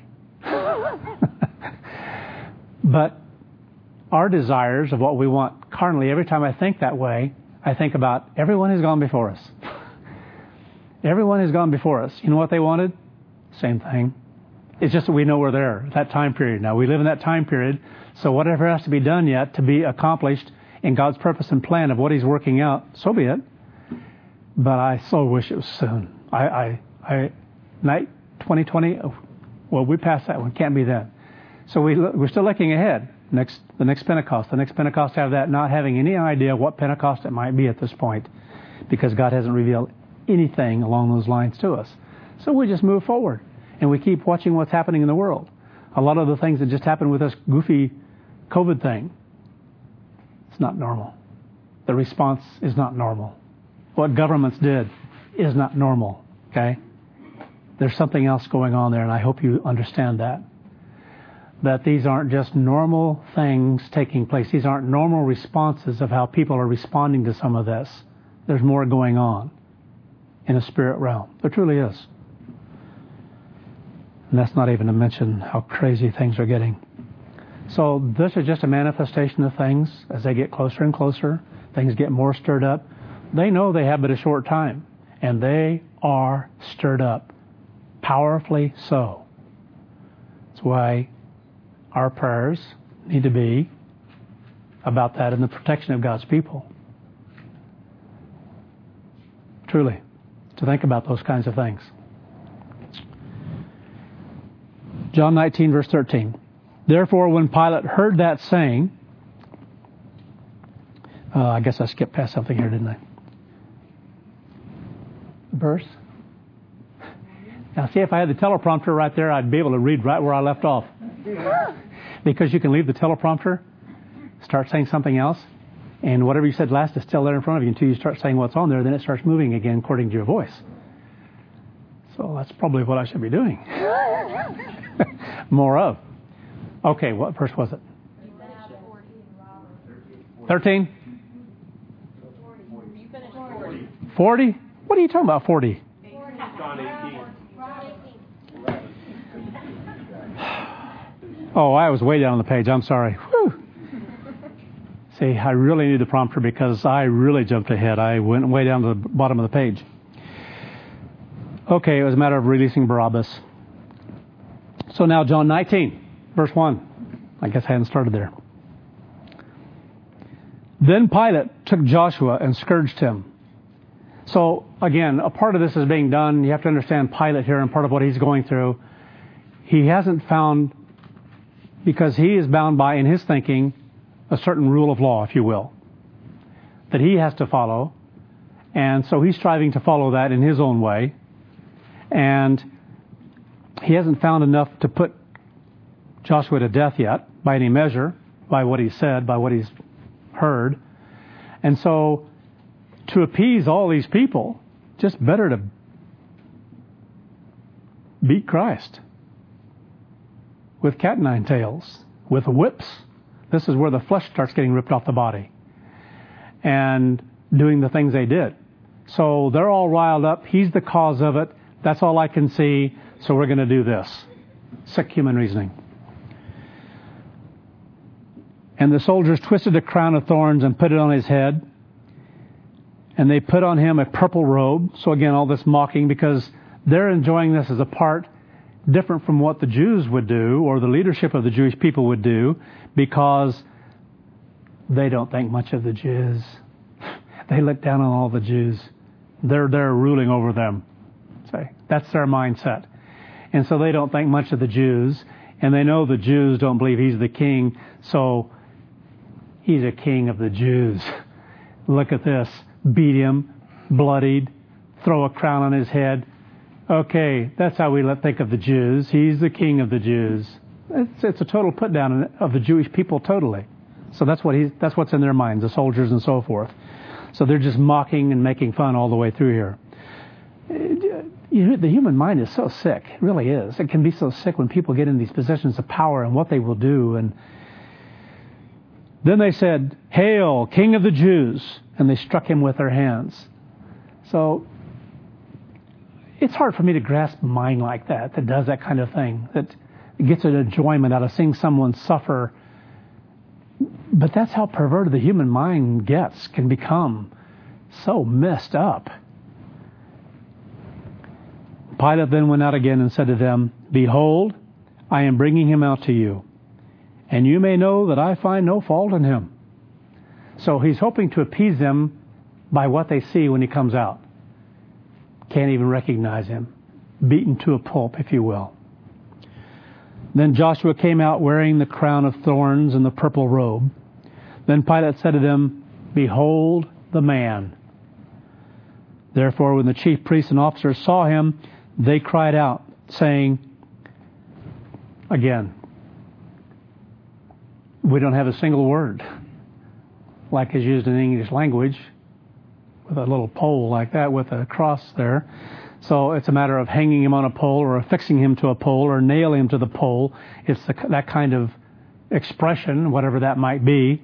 But our desires of what we want carnally, every time I think that way, I think about everyone has gone before us. Everyone has gone before us. You know what they wanted? Same thing. It's just that we know we're there, that time period now. We live in that time period, so whatever has to be done yet to be accomplished in God's purpose and plan of what He's working out, so be it. But I so wish it was soon. Night 2020, well, we passed that one. Can't be then. So we're still looking ahead. The next Pentecost. The next Pentecost have that, not having any idea what Pentecost it might be at this point, because God hasn't revealed anything along those lines to us. So we just move forward, and we keep watching what's happening in the world. A lot of the things that just happened with this goofy COVID thing, it's not normal. The response is not normal. What governments did is not normal, okay? There's something else going on there, and I hope you understand that. That these aren't just normal things taking place. These aren't normal responses of how people are responding to some of this. There's more going on in a spirit realm. There truly is. And that's not even to mention how crazy things are getting. So this is just a manifestation of things as they get closer and closer. Things get more stirred up. They know they have but a short time. And they are stirred up. Powerfully so. That's why our prayers need to be about that and the protection of God's people. Truly, to think about those kinds of things. John 19, verse 13. Therefore, when Pilate heard that saying, I guess I skipped past something here, didn't I? Verse. Now, see, if I had the teleprompter right there, I'd be able to read right where I left off. Because you can leave the teleprompter, start saying something else, and whatever you said last is still there in front of you until you start saying what's on there, then it starts moving again according to your voice. So that's probably what I should be doing. More of. Okay, what verse was it? 13? 40? What are you talking about, 40? John 18. Oh, I was way down on the page. I'm sorry. Whew. See, I really need the prompter because I really jumped ahead. I went way down to the bottom of the page. Okay, it was a matter of releasing Barabbas. So now John 19, verse 1. I guess I hadn't started there. Then Pilate took Joshua and scourged him. So, again, a part of this is being done. You have to understand Pilate here and part of what he's going through. He hasn't found, because he is bound by, in his thinking, a certain rule of law, if you will, that he has to follow. And so he's striving to follow that in his own way. And he hasn't found enough to put Joshua to death yet, by any measure, by what he said, by what he's heard. And so, to appease all these people, just better to beat Christ with cat o' nine tails, with whips. This is where the flesh starts getting ripped off the body, and doing the things they did. So they're all riled up. He's the cause of it. That's all I can see. So we're going to do this. Sick human reasoning. And the soldiers twisted a crown of thorns and put it on his head. And they put on him a purple robe. So again, all this mocking, because they're enjoying this as a part different from what the Jews would do, or the leadership of the Jewish people would do, because they don't think much of the Jews. They look down on all the Jews. They're ruling over them. Say, that's their mindset. And so they don't think much of the Jews. And they know the Jews don't believe he's the king. So he's a king of the Jews. Look at this. Beat him, bloodied, throw a crown on his head. Okay, that's how we think of the Jews. He's the king of the Jews. It's a total put down of the Jewish people totally. So that's what's in their minds, the soldiers and so forth. So they're just mocking and making fun all the way through here. The human mind is so sick. It really is. It can be so sick when people get in these positions of power and what they will do. And then they said, "Hail, King of the Jews!" And they struck him with their hands. So it's hard for me to grasp a mind like that does that kind of thing, that gets an enjoyment out of seeing someone suffer. But that's how perverted the human mind can become so messed up. Pilate then went out again and said to them, "Behold, I am bringing him out to you, and you may know that I find no fault in him." So he's hoping to appease them by what they see when he comes out. Can't even recognize him. Beaten to a pulp, if you will. Then Joshua came out wearing the crown of thorns and the purple robe. Then Pilate said to them, "Behold the man." Therefore, when the chief priests and officers saw him, they cried out, saying, again, we don't have a single word like is used in the English language, with a little pole like that with a cross there. So it's a matter of hanging him on a pole or affixing him to a pole or nailing him to the pole. It's that kind of expression, whatever that might be.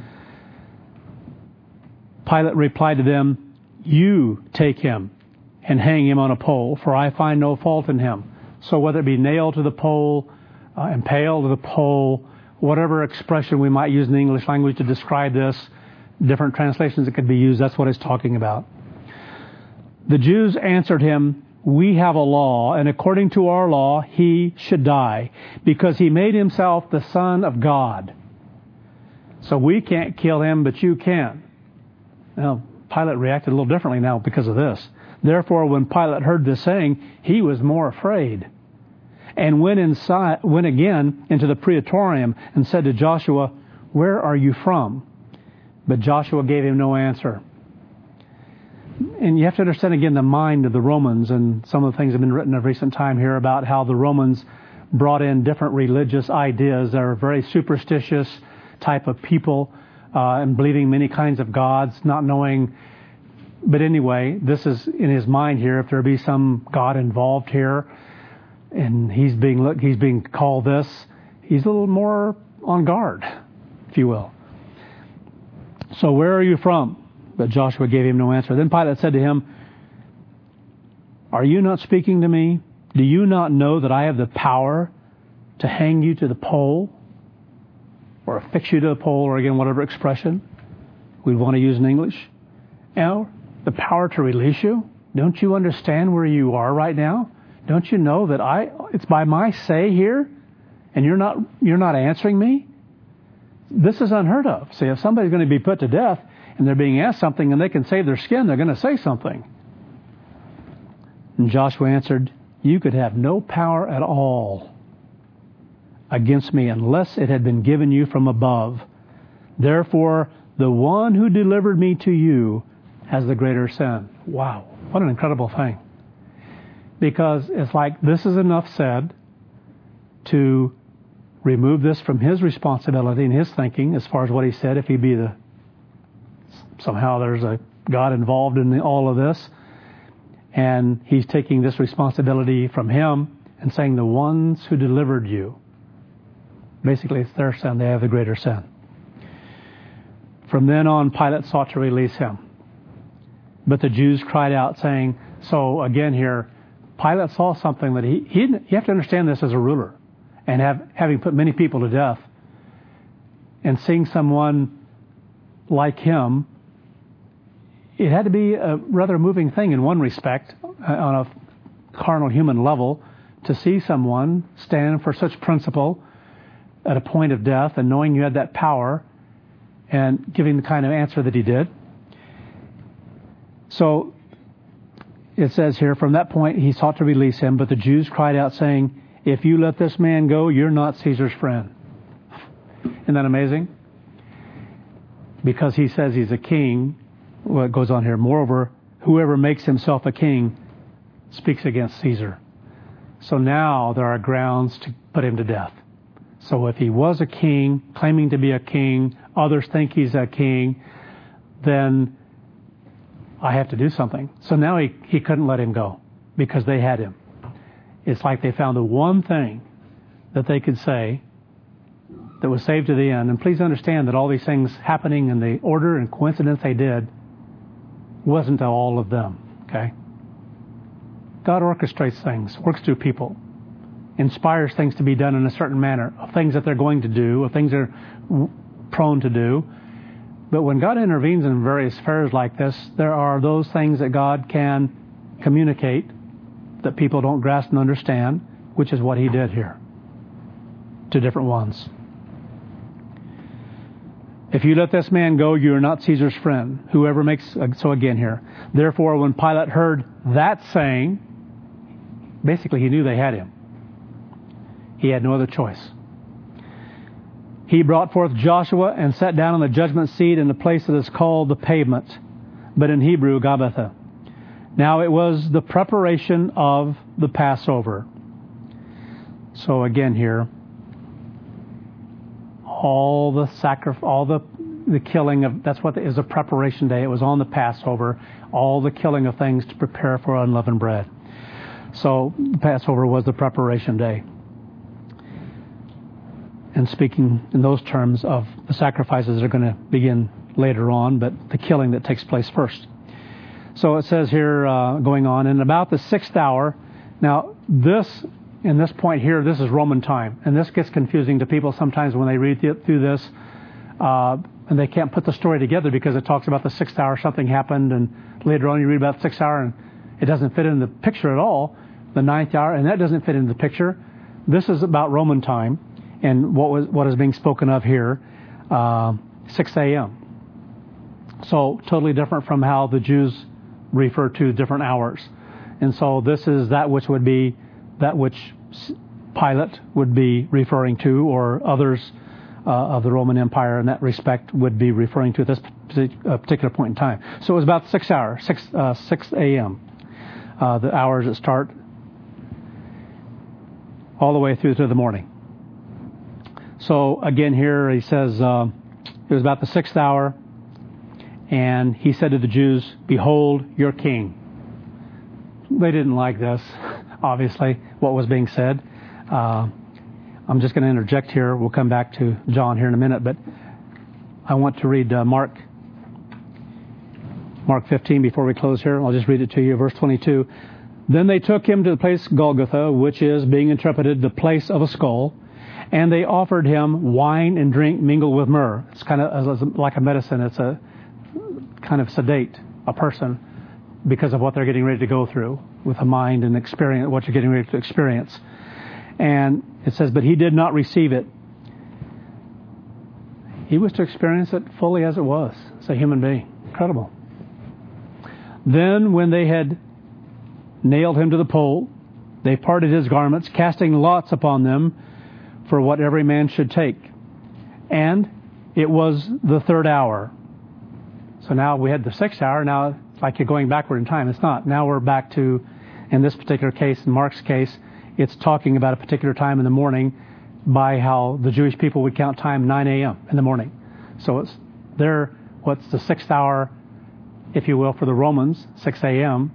Pilate replied to them, "You take him and hang him on a pole, for I find no fault in him." So whether it be nailed to the pole, impaled to the pole, whatever expression we might use in the English language to describe this, different translations that could be used, that's what it's talking about. The Jews answered him, "We have a law, and according to our law, he should die, because he made himself the Son of God. So we can't kill him, but you can." Now, Pilate reacted a little differently now because of this. Therefore, when Pilate heard this saying, he was more afraid, and went again into the praetorium and said to Joshua, "Where are you from?" But Joshua gave him no answer. And you have to understand again the mind of the Romans, and some of the things have been written of recent time here about how the Romans brought in different religious ideas. They're a very superstitious type of people, and believing many kinds of gods, not knowing. But anyway, this is in his mind here. If there be some God involved here, and he's being called this, he's a little more on guard, if you will. So where are you from? But Joshua gave him no answer. Then Pilate said to him, "Are you not speaking to me? Do you not know that I have the power to hang you to the pole, or affix you to the pole, or again, whatever expression we want to use in English? Now, the power to release you? Don't you understand where you are right now? Don't you know that it's by my say here, and you're not answering me? This is unheard of." See, if somebody's going to be put to death and they're being asked something and they can save their skin, they're going to say something. And Joshua answered, "You could have no power at all against me unless it had been given you from above. Therefore, the one who delivered me to you has the greater sin." Wow, what an incredible thing. Because it's like this is enough said to remove this from his responsibility and his thinking as far as what he said, if he be somehow there's a God involved in all of this. And he's taking this responsibility from him and saying the ones who delivered you, basically it's their sin, they have the greater sin. From then on, Pilate sought to release him. But the Jews cried out saying, so again here, Pilate saw something that you have to understand this as a ruler, and having put many people to death, and seeing someone like him, it had to be a rather moving thing in one respect, on a carnal human level, to see someone stand for such principle at a point of death and knowing you had that power and giving the kind of answer that he did. So it says here, from that point he sought to release him, but the Jews cried out, saying, if you let this man go, you're not Caesar's friend. Isn't that amazing? Because he says he's a king. Well, it goes on here. Moreover, whoever makes himself a king speaks against Caesar. So now there are grounds to put him to death. So if he was a king, claiming to be a king, others think he's a king, then I have to do something. So now he couldn't let him go because they had him. It's like they found the one thing that they could say that was saved to the end. And please understand that all these things happening in the order and coincidence they did wasn't to all of them. Okay? God orchestrates things, works through people, inspires things to be done in a certain manner, of things that they're going to do, of things they're prone to do. But when God intervenes in various affairs like this, there are those things that God can communicate that people don't grasp and understand, which is what he did here to different ones. If you let this man go, you are not Caesar's friend. Whoever makes... So again here. Therefore, when Pilate heard that saying, basically he knew they had him. He had no other choice. He brought forth Joshua and sat down on the judgment seat in the place that is called the Pavement, but in Hebrew, Gabbatha. Now it was the preparation of the Passover. So again here, all the killing of, that's what is a preparation day. It was on the Passover, all the killing of things to prepare for unleavened bread. So the Passover was the preparation day. And speaking in those terms of the sacrifices that are going to begin later on, but the killing that takes place first. So it says here, going on, in about the 6th hour. Now, in this point here, this is Roman time. And this gets confusing to people sometimes when they read through this. And they can't put the story together because it talks about the 6th hour, something happened. And later on you read about the 6th hour and it doesn't fit in the picture at all. The 9th hour, and that doesn't fit in the picture. This is about Roman time. And what is being spoken of here, 6 a.m. So totally different from how the Jews refer to different hours. And so this is that which would be that which Pilate would be referring to, or others of the Roman Empire in that respect would be referring to at this particular point in time. So it was about 6 hours, 6 a.m. The hours that start all the way through to the morning. So again here he says it was about the 6th hour, and he said to the Jews, behold your king. They didn't like this, obviously, what was being said. I'm just going to interject here. We'll come back to John here in a minute, but I want to read Mark 15 before we close here. I'll just read it to you, verse 22. Then they took him to the place Golgotha, which is, being interpreted, the place of a skull. And they offered him wine and drink mingled with myrrh. It's kind of like a medicine. It's a kind of sedate a person because of what they're getting ready to go through with the mind and experience what you're getting ready to experience. And it says, but he did not receive it. He was to experience it fully as it was. As a human being. Incredible. Then when they had nailed him to the pole, they parted his garments, casting lots upon them for what every man should take. And it was the 3rd hour. So now we had the 6th hour. Now it's like you're going backward in time. It's not. Now we're back to, in this particular case, in Mark's case, it's talking about a particular time in the morning by how the Jewish people would count time 9 a.m. in the morning. So it's there, what's the 6th hour, if you will, for the Romans, 6 a.m.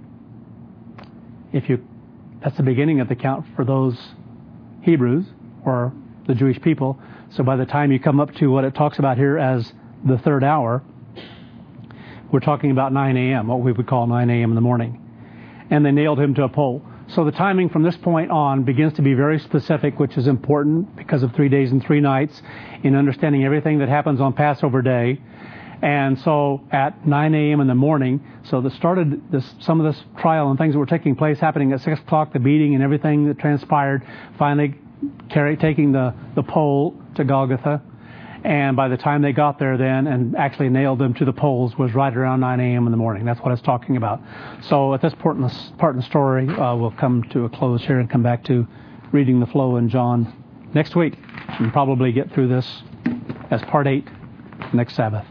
That's the beginning of the count for those Hebrews or the Jewish people. So by the time you come up to what it talks about here as the 3rd hour, we're talking about 9 a.m., what we would call 9 a.m. in the morning. And they nailed him to a pole. So the timing from this point on begins to be very specific, which is important because of 3 days and 3 nights in understanding everything that happens on Passover Day. And so at 9 a.m. in the morning, so that started some of this trial and things that were taking place, happening at 6 o'clock, the beating and everything that transpired, finally taking the pole to Golgotha. And by the time they got there then and actually nailed them to the poles was right around 9 a.m. in the morning. That's what it's talking about. So at this part in the story, we'll come to a close here and come back to reading the flow in John next week and probably get through this as part 8 next Sabbath.